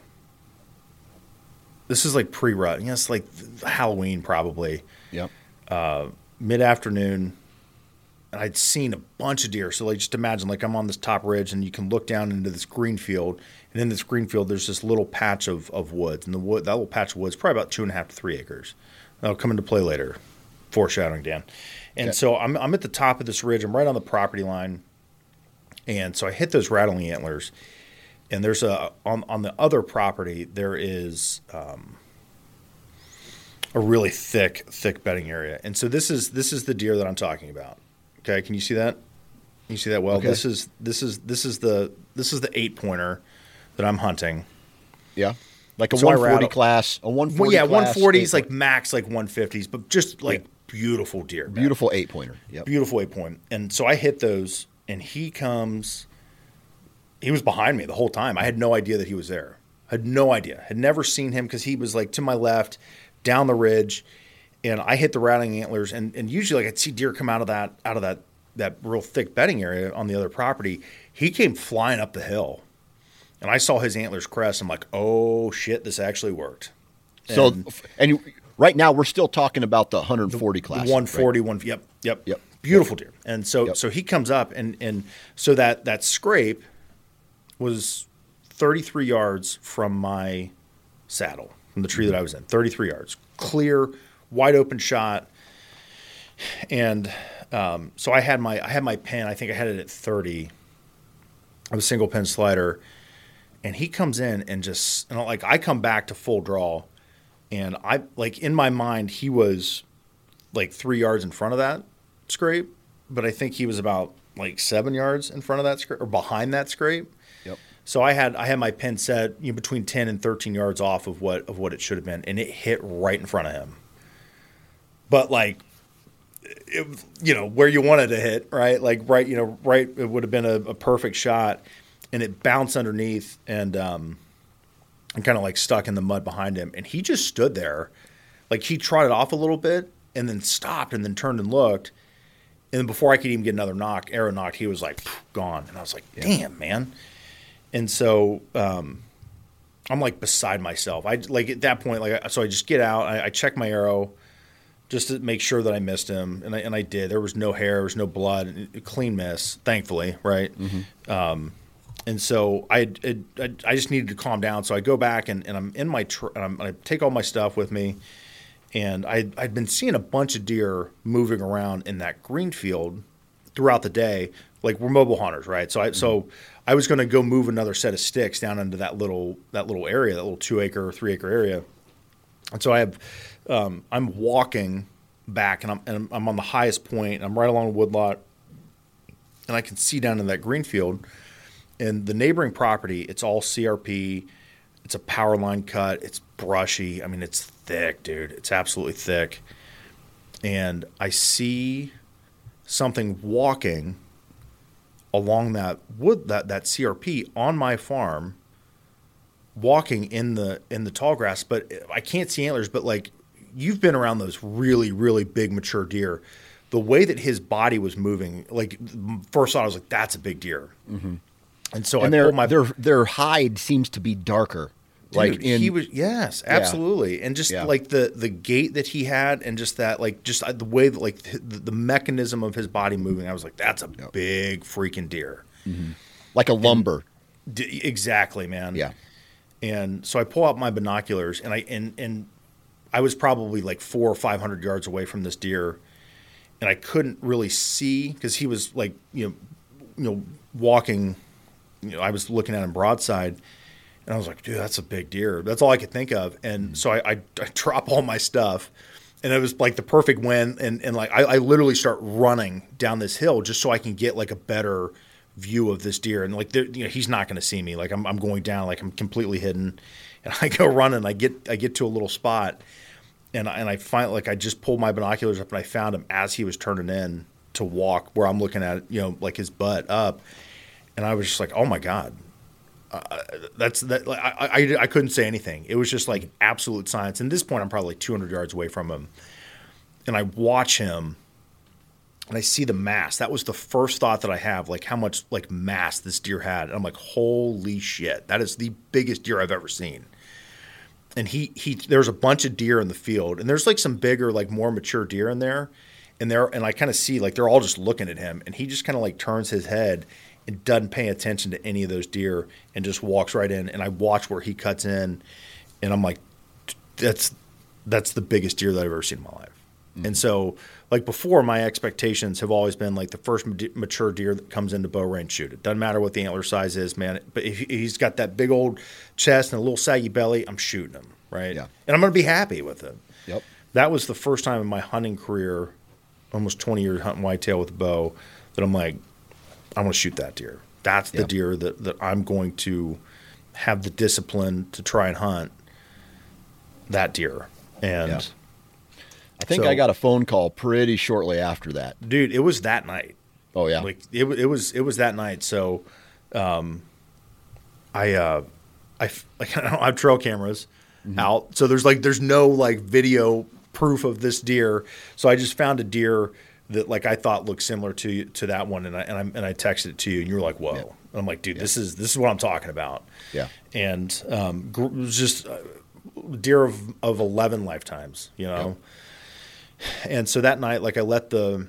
this is like pre-rut. Yes, like Halloween probably. Yep. Uh, mid-afternoon, and I'd seen a bunch of deer. So like, just imagine, like I'm on this top ridge, and you can look down into this green field, and in this green field, there's this little patch of, of woods, and the wood, that little patch of woods, probably about two and a half to three acres. That'll come into play later, foreshadowing, Dan. And Okay. so I'm I'm at the top of this ridge. I'm right on the property line, and so I hit those rattling antlers. And there's a on on the other property there is um, a really thick thick bedding area, and so this is this is the deer that I'm talking about. Okay, can you see that? Can you see that well? Okay. This is this is this is the this is the eight pointer that I'm hunting. Yeah. Like a So I one forty rattle- class, a one Well, forty yeah, class one forties eight like max like one fifties, but just like Yeah. beautiful deer, man. beautiful eight pointer. Yep. Beautiful eight point. And so I hit those, and he comes. He was behind me the whole time. I had no idea that he was there. Had no idea. Had never seen him because he was like to my left, down the ridge, and I hit the rattling antlers. And, and usually, like I'd see deer come out of that out of that that real thick bedding area on the other property. He came flying up the hill, and I saw his antlers crest. I'm like, oh shit, this actually worked. So, And- and you, right now we're still talking about the one forty The class. one right? forty, one yep, yep, Yep. beautiful deer. And so, Yep. so he comes up, and and so that that scrape was thirty-three yards from my saddle, from the tree that I was in. thirty-three yards, clear, wide open shot. And um, so I had my I had my pin. I think I had it at thirty. I was single pin slider, and he comes in and just and like I come back to full draw, and I like in my mind he was like three yards in front of that scrape, but I think he was about like seven yards in front of that scrape or behind that scrape. Yep. So I had I had my pin set, you know, between ten and thirteen yards off of what of what it should have been, and it hit right in front of him. But like, it, you know, where you wanted to hit, right? Like right, you know, right. It would have been a, a perfect shot, and it bounced underneath and um, and kind of like stuck in the mud behind him, and he just stood there, like he trotted off a little bit and then stopped and then turned and looked. And then before I could even get another knock, arrow knocked, he was like gone. And I was like, damn, man. And so um, I'm like beside myself. I like at that point, like so I just get out. I, I check my arrow just to make sure that I missed him, and I and I did. There was no hair, there was no blood, a clean miss, thankfully, right? Mm-hmm. Um, and so I, it, I I just needed to calm down. So I go back and, and I'm in my tr- and I'm, I take all my stuff with me. And I I'd been seeing a bunch of deer moving around in that green field throughout the day. Like we're mobile hunters, right? So I mm-hmm. so I was going to go move another set of sticks down into that little that little area, that little two acre or three acre area. And so I have um, I'm walking back, and I'm and I'm on the highest point. And I'm right along the woodlot, and I can see down in that green field. And the neighboring property, it's all C R P. It's a power line cut. It's brushy. I mean, it's thick, dude. It's absolutely thick. And I see something walking along that wood, that, that C R P on my farm, walking in the in the tall grass. But I can't see antlers. But like, you've been around those really, really big mature deer. The way that his body was moving, like first thought, I was like, "That's a big deer." Mm-hmm. And so and I their pulled my their their hide seems to be darker. Dude, like in, he was, yes, absolutely, and just Yeah. like the the gait that he had, and just that, like, just uh, the way that, like, the, the mechanism of his body moving, I was like, that's a Yep. big freaking deer. like a lumber. D- exactly, man. Yeah. And so I pull out my binoculars, and I and and I was probably like four or five hundred yards away from this deer, and I couldn't really see because he was like, you know, you know, walking. You know, I was looking at him broadside. And I was like, dude, that's a big deer. That's all I could think of. And so I, I, I drop all my stuff. And it was like the perfect win. And, and like I, I literally start running down this hill just so I can get like a better view of this deer. And like, you know, he's not going to see me. Like I'm, I'm going down, like I'm completely hidden. And I go running. I get I get to a little spot. And, I, and I find like I just pulled my binoculars up and I found him as he was turning in to walk where I'm looking at, you know, like his butt up. And I was just like, oh, my God. uh, that's that. I, I I couldn't say anything. It was just like absolute science. And at this point, I'm probably two hundred yards away from him, and I watch him, and I see the mass. That was the first thought that I have, like how much like mass this deer had. And I'm like, holy shit, that is the biggest deer I've ever seen. And he he, there's a bunch of deer in the field, and there's like some bigger, like more mature deer in there, and they're and I kind of see like they're all just looking at him, and he just kind of like turns his head and doesn't pay attention to any of those deer and just walks right in. And I watch where he cuts in, and I'm like, that's that's the biggest deer that I've ever seen in my life. Mm-hmm. And so, like before, my expectations have always been like the first mature deer that comes into bow range, shoot it. Doesn't matter what the antler size is, man. But if he's got that big old chest and a little saggy belly, I'm shooting him, right? Yeah. And I'm going to be happy with him. Yep. That was the first time in my hunting career, almost twenty years hunting whitetail with a bow, that I'm like, I want to shoot that deer. That's the yep. deer that, that I'm going to have the discipline to try and hunt that deer. And yeah. I think so, I got a phone call pretty shortly after that. Dude, it was that night. Oh yeah. Like it, it was it was that night. So um, I uh, I like I don't have trail cameras mm-hmm. out. So there's like there's no like video proof of this deer. So I just found a deer that like I thought looked similar to to that one, and I and I and I texted it to you, and you were like, "Whoa!" Yeah. And I'm like, "Dude, yeah. this is this is what I'm talking about." Yeah. And um, it was just uh, deer of of eleven lifetimes, you know. Yeah. And so that night, like I let the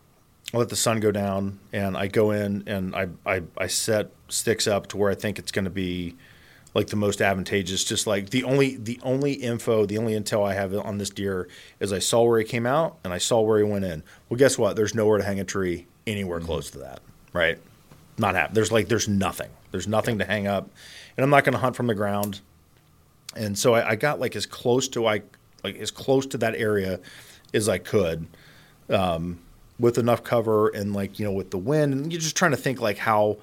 I let the sun go down, and I go in and I I, I set sticks up to where I think it's going to be like the most advantageous. Just like the only the only info, the only intel I have on this deer is I saw where he came out and I saw where he went in. Well, guess what? There's nowhere to hang a tree anywhere mm-hmm. close to that, right? Not happening. There's like there's nothing. There's nothing to hang up, and I'm not going to hunt from the ground. And so I, I got like as close to I like as close to that area as I could, um, with enough cover and like you know with the wind. And you're just trying to think like how.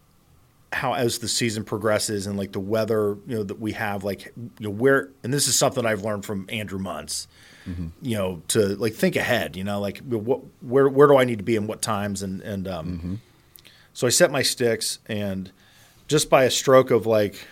how as the season progresses and like the weather, you know, that we have, like, you know, where, and this is something I've learned from Andrew Muntz, mm-hmm. you know, to like think ahead, you know, like what, where, where do I need to be and what times? And, and, um, mm-hmm. so I set my sticks, and just by a stroke of like,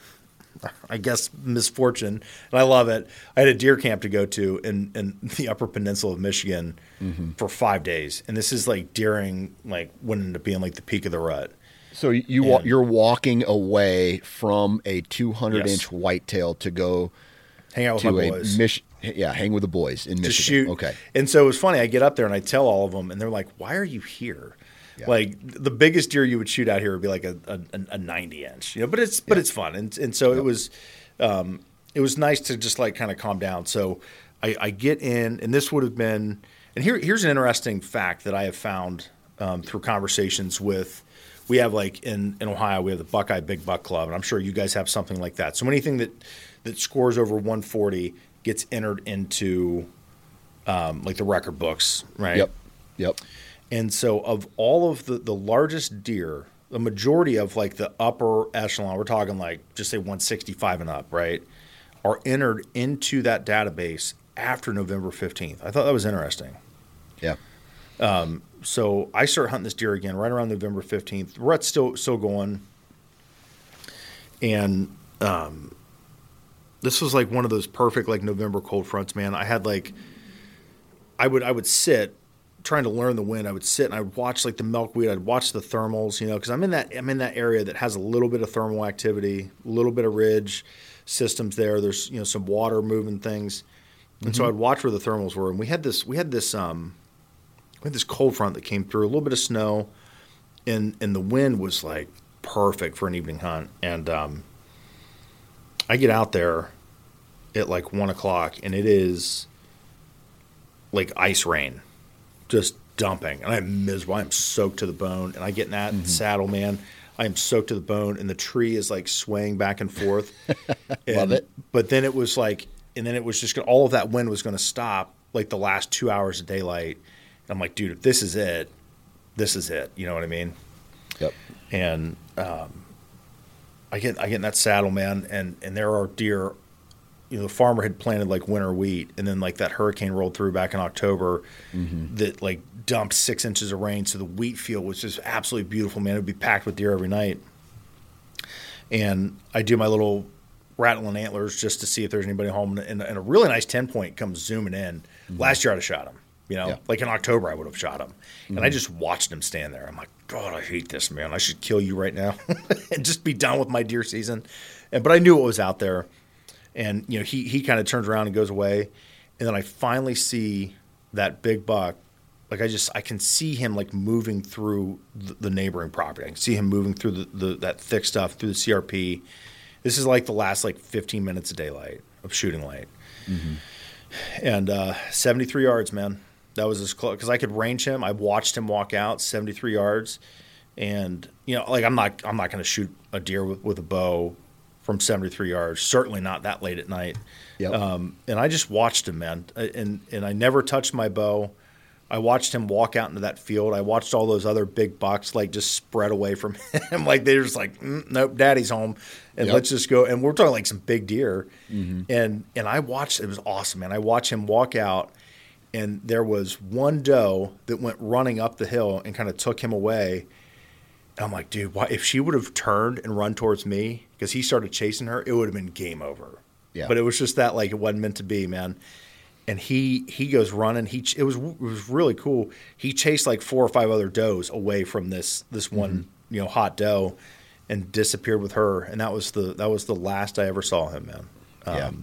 I guess misfortune, and I love it. I had a deer camp to go to in, in the Upper Peninsula of Michigan mm-hmm. for five days. And this is like during like what ended up being like the peak of the rut. So you wa- you're walking away from a two hundred yes. inch whitetail to go hang out with to my a boys. Mich- yeah, hang with the boys in Michigan. To shoot. Okay. And so it was funny. I get up there and I tell all of them, and they're like, "Why are you here?" Yeah. Like the biggest deer you would shoot out here would be like a, a, a ninety inch, you know. But it's but yeah. it's fun, and and so yep. it was um, it was nice to just like kind of calm down. So I, I get in, and this would have been, and here here's an interesting fact that I have found um, through conversations with. We have like in, in Ohio, we have the Buckeye Big Buck Club, and I'm sure you guys have something like that. So anything that, that scores over one forty gets entered into um, like the record books, right? Yep, yep. And so of all of the, the largest deer, the majority of like the upper echelon, we're talking like just say one sixty-five and up, right, are entered into that database after November fifteenth. I thought that was interesting. Yeah. Um, so I start hunting this deer again right around November fifteenth. The rut's still still going. And um, this was like one of those perfect like November cold fronts, man. I had like I would I would sit trying to learn the wind. I would sit and I would watch like the milkweed. I'd watch the thermals, you know, because I'm in that I'm in that area that has a little bit of thermal activity, a little bit of ridge systems there. There's you know some water moving things, and mm-hmm. so I'd watch where the thermals were. And we had this we had this um. We had this cold front that came through, a little bit of snow, and and the wind was like perfect for an evening hunt. And um, I get out there at like one o'clock, and it is like ice rain, just dumping, and I'm miserable. I'm soaked to the bone, and I get in that mm-hmm. saddle, man. I am soaked to the bone, and the tree is like swaying back and forth. and, Love it. But then it was like, and then it was just gonna, all of that wind was going to stop like the last two hours of daylight. I'm like, dude, if this is it, this is it. You know what I mean? Yep. And um, I get I get in that saddle, man, and, and there are deer. You know, the farmer had planted like winter wheat, and then like that hurricane rolled through back in October mm-hmm. that like dumped six inches of rain. So the wheat field was just absolutely beautiful, man. It would be packed with deer every night. and I do my little rattling antlers just to see if there's anybody home. And, and a really nice ten point comes zooming in. Mm-hmm. Last year I'd have shot him. You know, yeah. like in October I would have shot him. Mm-hmm. And I just watched him stand there. I'm like, God, I hate this, man. I should kill you right now and just be done with my deer season. And but I knew what was out there. And, you know, he he kind of turns around and goes away. And then I finally see that big buck. Like I just I can see him like moving through the, the neighboring property. I can see him moving through the, the that thick stuff, through the C R P. This is like the last like fifteen minutes of daylight, of shooting light. Mm-hmm. And uh, seventy-three yards, man. That was as close because I could range him. I watched him walk out seventy-three yards, and you know, like I'm not, I'm not going to shoot a deer with, with a bow from seventy-three yards. Certainly not that late at night. Yep. Um, and I just watched him, man, and and I never touched my bow. I watched him walk out into that field. I watched all those other big bucks like just spread away from him, like they're just like, mm, nope, Daddy's home, and yep. let's just go. And we're talking like some big deer, mm-hmm. and and I watched. It was awesome, man. I watched him walk out. And there was one doe that went running up the hill and kind of took him away. And I'm like, dude, why, if she would have turned and run towards me because he started chasing her, it would have been game over. Yeah. But it was just that, like, it wasn't meant to be, man. And he he goes running. He it was it was really cool. He chased like four or five other does away from this this one mm-hmm. you know hot doe, and disappeared with her. And that was the that was the last I ever saw him, man. Um, yeah.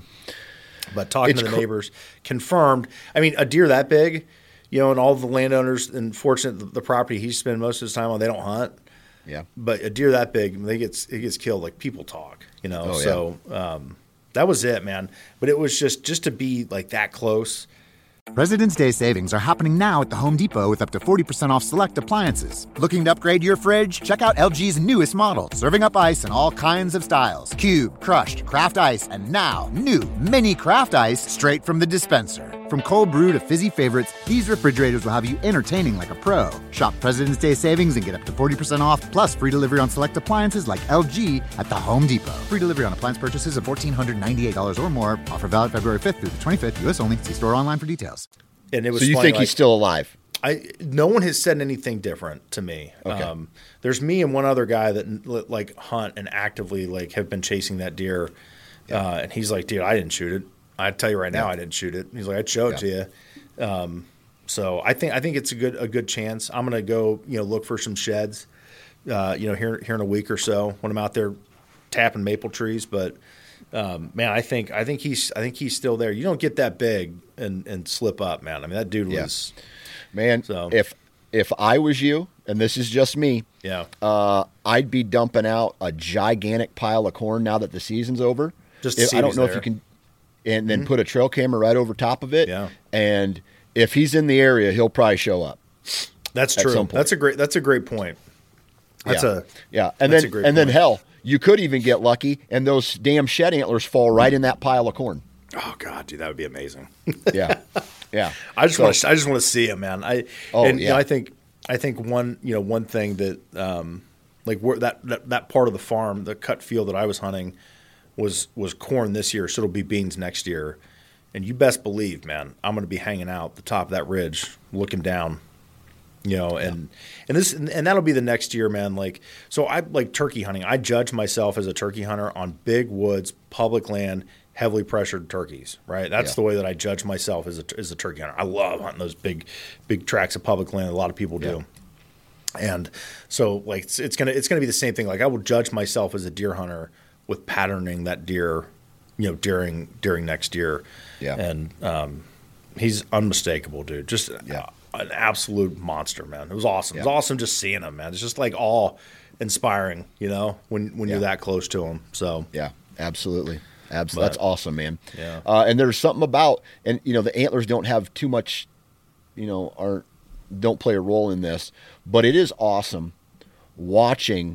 But talking it's to the neighbors, confirmed. I mean, a deer that big, you know, and all the landowners, and fortunate the, the property he's spent most of his time on, they don't hunt. Yeah. But a deer that big, they gets it gets killed. Like people talk, you know. Oh, so yeah. um, that was it, man. But it was just just to be like that close. President's Day savings are happening now at the Home Depot with up to forty percent off select appliances. Looking to upgrade your fridge? Check out L G's newest model, serving up ice in all kinds of styles. Cube, crushed, craft ice, and now new mini craft ice straight from the dispenser. From cold brew to fizzy favorites, these refrigerators will have you entertaining like a pro. Shop President's Day savings and get up to forty percent off, plus free delivery on select appliances like L G at the Home Depot. Free delivery on appliance purchases of one thousand four hundred ninety-eight dollars or more. Offer valid February fifth through the twenty-fifth, U S only. See store online for details. And it was so you funny, think like, he's still alive? I no one has said anything different to me. Okay. Um, there's me and one other guy that like hunt and actively like have been chasing that deer, yeah. uh, and he's like, "Dude, I didn't shoot it. I tell you right now, yeah. I didn't shoot it." He's like, "I'd show it yeah. to you." Um, so I think I think it's a good a good chance. I'm gonna go you know look for some sheds, uh, you know here here in a week or so when I'm out there tapping maple trees, but. Um, man, I think I think he's I think he's still there. You don't get that big and, and slip up, man. I mean, that dude was yeah. man. So. If if I was you, and this is just me, yeah, uh, I'd be dumping out a gigantic pile of corn now that the season's over. Just to if, see I don't know there. if you can, and then mm-hmm. put a trail camera right over top of it. Yeah, and if he's in the area, he'll probably show up. That's true. That's a great. That's a great point. That's yeah. a yeah, and that's then a great and point. then hell. You could even get lucky, and those damn shed antlers fall right in that pile of corn. Oh God, dude, that would be amazing. yeah, yeah. I just so, want to. I just want to see him, man. I oh and yeah. you know, I think I think one you know one thing that um, like where that, that that part of the farm, the cut field that I was hunting, was was corn this year, so it'll be beans next year. And you best believe, man, I'm going to be hanging out the top of that ridge, looking down. You know, and yeah. and this and that'll be the next year, man. Like, so I like turkey hunting. I judge myself as a turkey hunter on big woods, public land, heavily pressured turkeys. Right, that's yeah. the way that I judge myself as a as a turkey hunter. I love hunting those big, big tracts of public land. A lot of people do, yeah. and so like it's, it's gonna it's gonna be the same thing. Like I will judge myself as a deer hunter with patterning that deer, you know, during during next year. Yeah, and um, he's unmistakable, dude. Just yeah. Uh, an absolute monster, man. It was awesome. Yeah. It was awesome just seeing him, man. It's just like awe-inspiring, you know, when when yeah. you're that close to him. So yeah, absolutely, absolutely. That's awesome, man. Yeah. Uh, and there's something about, and you know, the antlers don't have too much, you know, aren't don't play a role in this, but it is awesome watching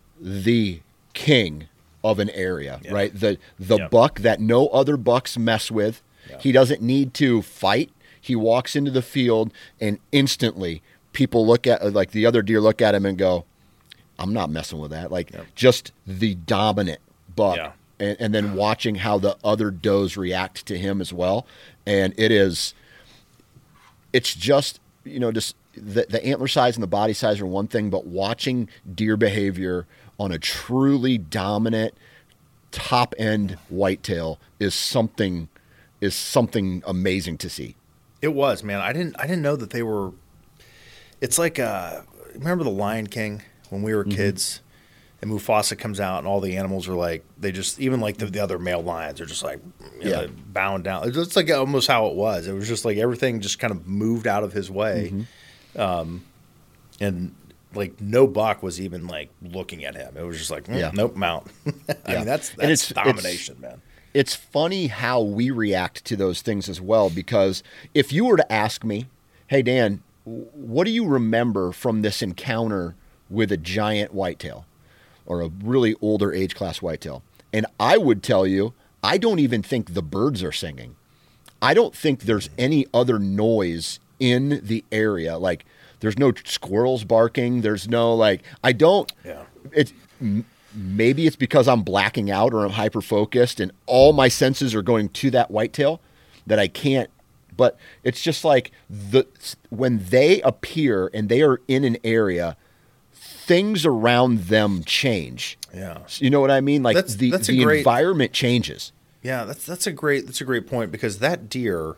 the king of an area, yeah. right? The the yeah. buck that no other bucks mess with. Yeah. He doesn't need to fight. He walks into the field, and instantly people look at, like the other deer look at him and go, I'm not messing with that. Like yep. just the dominant buck. Yeah. And, and then watching how the other does react to him as well. And it is, it's just, you know, just the, the antler size and the body size are one thing, but watching deer behavior on a truly dominant top end whitetail is something is something amazing to see. It was, man. I didn't I didn't know that they were. It's like uh, remember the Lion King when we were mm-hmm. kids, and Mufasa comes out and all the animals are like they just even like the, the other male lions are just like you yeah know, bowing down. It's it's like almost how it was. It was just like everything just kind of moved out of his way, mm-hmm. um, and like no buck was even like looking at him. It was just like mm, yeah. nope, mount. I yeah. mean that's that's and it's, domination, it's, man. It's funny how we react to those things as well, because if you were to ask me, hey, Dan, what do you remember from this encounter with a giant whitetail or a really older age class whitetail? And I would tell you, I don't even think the birds are singing. I don't think there's any other noise in the area. Like there's no squirrels barking. There's no like, I don't, yeah. it's, maybe it's because I'm blacking out or I'm hyper focused and all my senses are going to that whitetail that I can't. But it's just like the when they appear and they are in an area, things around them change. Yeah, you know what I mean? Like that's, the, that's the great, environment changes. Yeah, that's that's a great that's a great point, because that deer,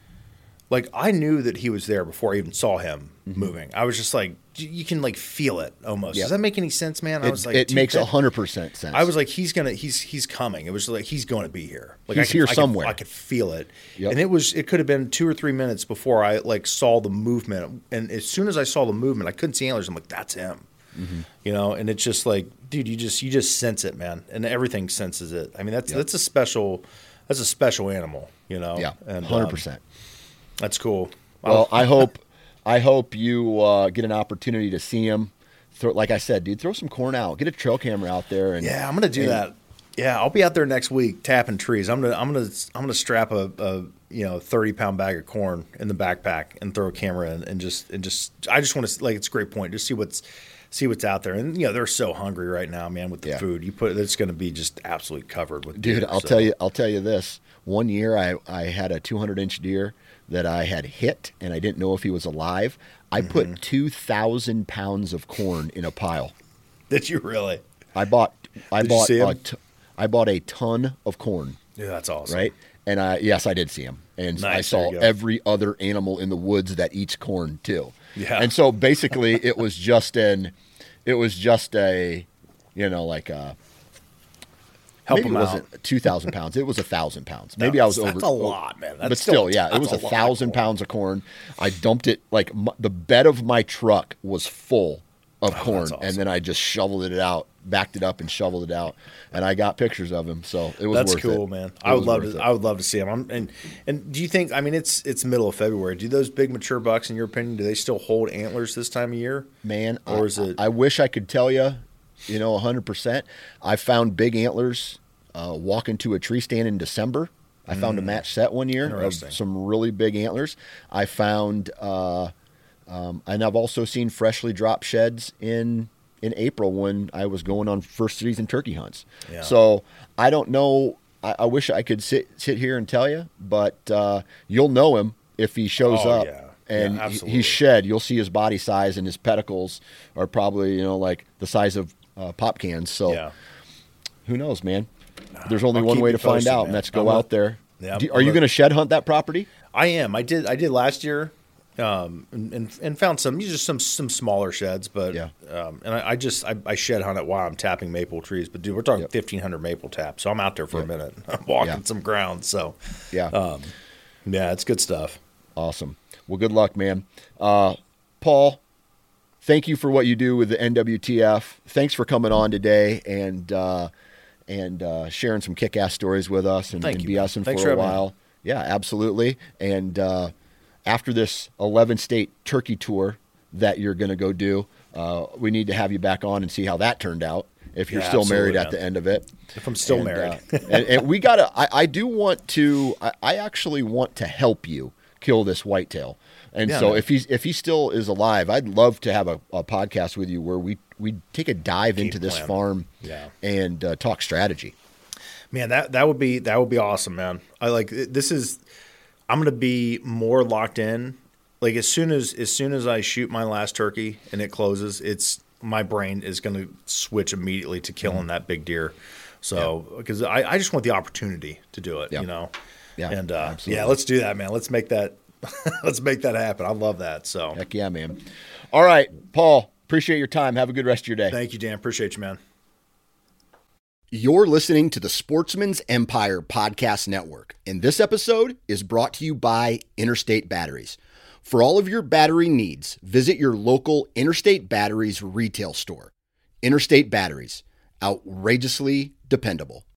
like I knew that he was there before I even saw him mm-hmm. moving. I was just like, you can like feel it almost. Yep. Does that make any sense, man? I it, was like, it makes a hundred percent sense. I was like, he's gonna, he's he's coming. It was like he's going to be here. Like he's I could, here I somewhere. Could, I could feel it, yep. and it was. It could have been two or three minutes before I like saw the movement. And as soon as I saw the movement, I couldn't see antlers. I'm like, that's him. Mm-hmm. You know, and it's just like, dude, you just you just sense it, man, and everything senses it. I mean, that's yep. that's a special, that's a special animal. You know, yeah, and hundred um, percent. That's cool. Well, I hope. I hope you uh, get an opportunity to see him. Throw, like I said, dude, throw some corn out. Get a trail camera out there. And yeah, I'm gonna do and, that. Yeah, I'll be out there next week tapping trees. I'm gonna, I'm gonna, I'm gonna strap a, a you know thirty pound bag of corn in the backpack and throw a camera in and just and just. I just want to like it's a great point. Just see what's see what's out there. And you know they're so hungry right now, man. With the yeah. food you put, it's gonna be just absolutely covered with. Dude, deer, I'll so. tell you. I'll tell you this. One year, I I had a two hundred inch deer that I had hit, and I didn't know if he was alive. I mm-hmm. put two thousand pounds of corn in a pile. Did you really? I bought I did bought you see a t- I bought a ton of corn. Yeah, that's awesome. Right? And I yes, I did see him. And nice, I saw every other animal in the woods that eats corn too. Yeah. And so basically it was just an it was just a you know like a Help maybe him it out. wasn't two thousand pounds. It was a thousand pounds. Maybe no, I was that's over. That's a lot, man. That's but still, still, yeah, it was a, a thousand pounds of corn. I dumped it like m- the bed of my truck was full of oh, corn, awesome. and then I just shoveled it out, backed it up, and shoveled it out, and I got pictures of him. So it was that's worth cool, it. man. It I would love to. It. I would love to see him. I'm, and and do you think? I mean, it's it's middle of February. Do those big mature bucks, in your opinion, do they still hold antlers this time of year? Man, or I, is it? I wish I could tell you, you know, a hundred percent. I found big antlers. Uh, walking to a tree stand in December. I found mm. a match set one year of some really big antlers. I found, uh, um, and I've also seen freshly dropped sheds in in April when I was going on first season turkey hunts. Yeah. So I don't know. I, I wish I could sit sit here and tell you, but uh, you'll know him if he shows oh, up. Yeah. And yeah, he, he's shed. You'll see his body size, and his pedicles are probably you know like the size of uh, pop cans. So yeah. who knows, man? There's only I'll one way to posted, find out, man. and that's go I'm out a, there. Yeah, Do, are you going to shed hunt that property? I am. I did. I did last year, um, and, and and found some just some some smaller sheds, but yeah. Um, and I, I just I, I shed hunt it while I'm tapping maple trees. But dude, we're talking yep. fifteen hundred maple taps, so I'm out there for yep. a minute. I'm walking yeah. some ground, so yeah, um, yeah, it's good stuff. Awesome. Well, good luck, man. Uh, Paul, thank you for what you do with the N W T F. Thanks for coming on today and. Uh, and uh, sharing some kick-ass stories with us and, and you, BSing Thanks for a for while. Me. Yeah, absolutely. And uh, after this eleven-state turkey tour that you're going to go do, uh, we need to have you back on and see how that turned out, if you're yeah, still married man. at the end of it. If I'm still and, married. uh, and, and we got to – I do want to – I actually want to help you kill this whitetail. And yeah, so man. if he's if he still is alive, I'd love to have a, a podcast with you where we we take a dive Keep into this plan. farm yeah. and uh, talk strategy. Man, that that would be that would be awesome, man. I like this is I'm going to be more locked in. Like as soon as as soon as I shoot my last turkey and it closes, it's my brain is going to switch immediately to killing mm. that big deer. So, because yeah. I, I just want the opportunity to do it, yeah. you know? Yeah. And, uh, yeah, let's do that, man. Let's make that, let's make that happen. I love that. So, heck yeah, man. All right, Paul, appreciate your time. Have a good rest of your day. Thank you, Dan. Appreciate you, man. You're listening to the Sportsman's Empire Podcast Network, and this episode is brought to you by Interstate Batteries. For all of your battery needs, visit your local Interstate Batteries retail store. Interstate Batteries, outrageously dependable.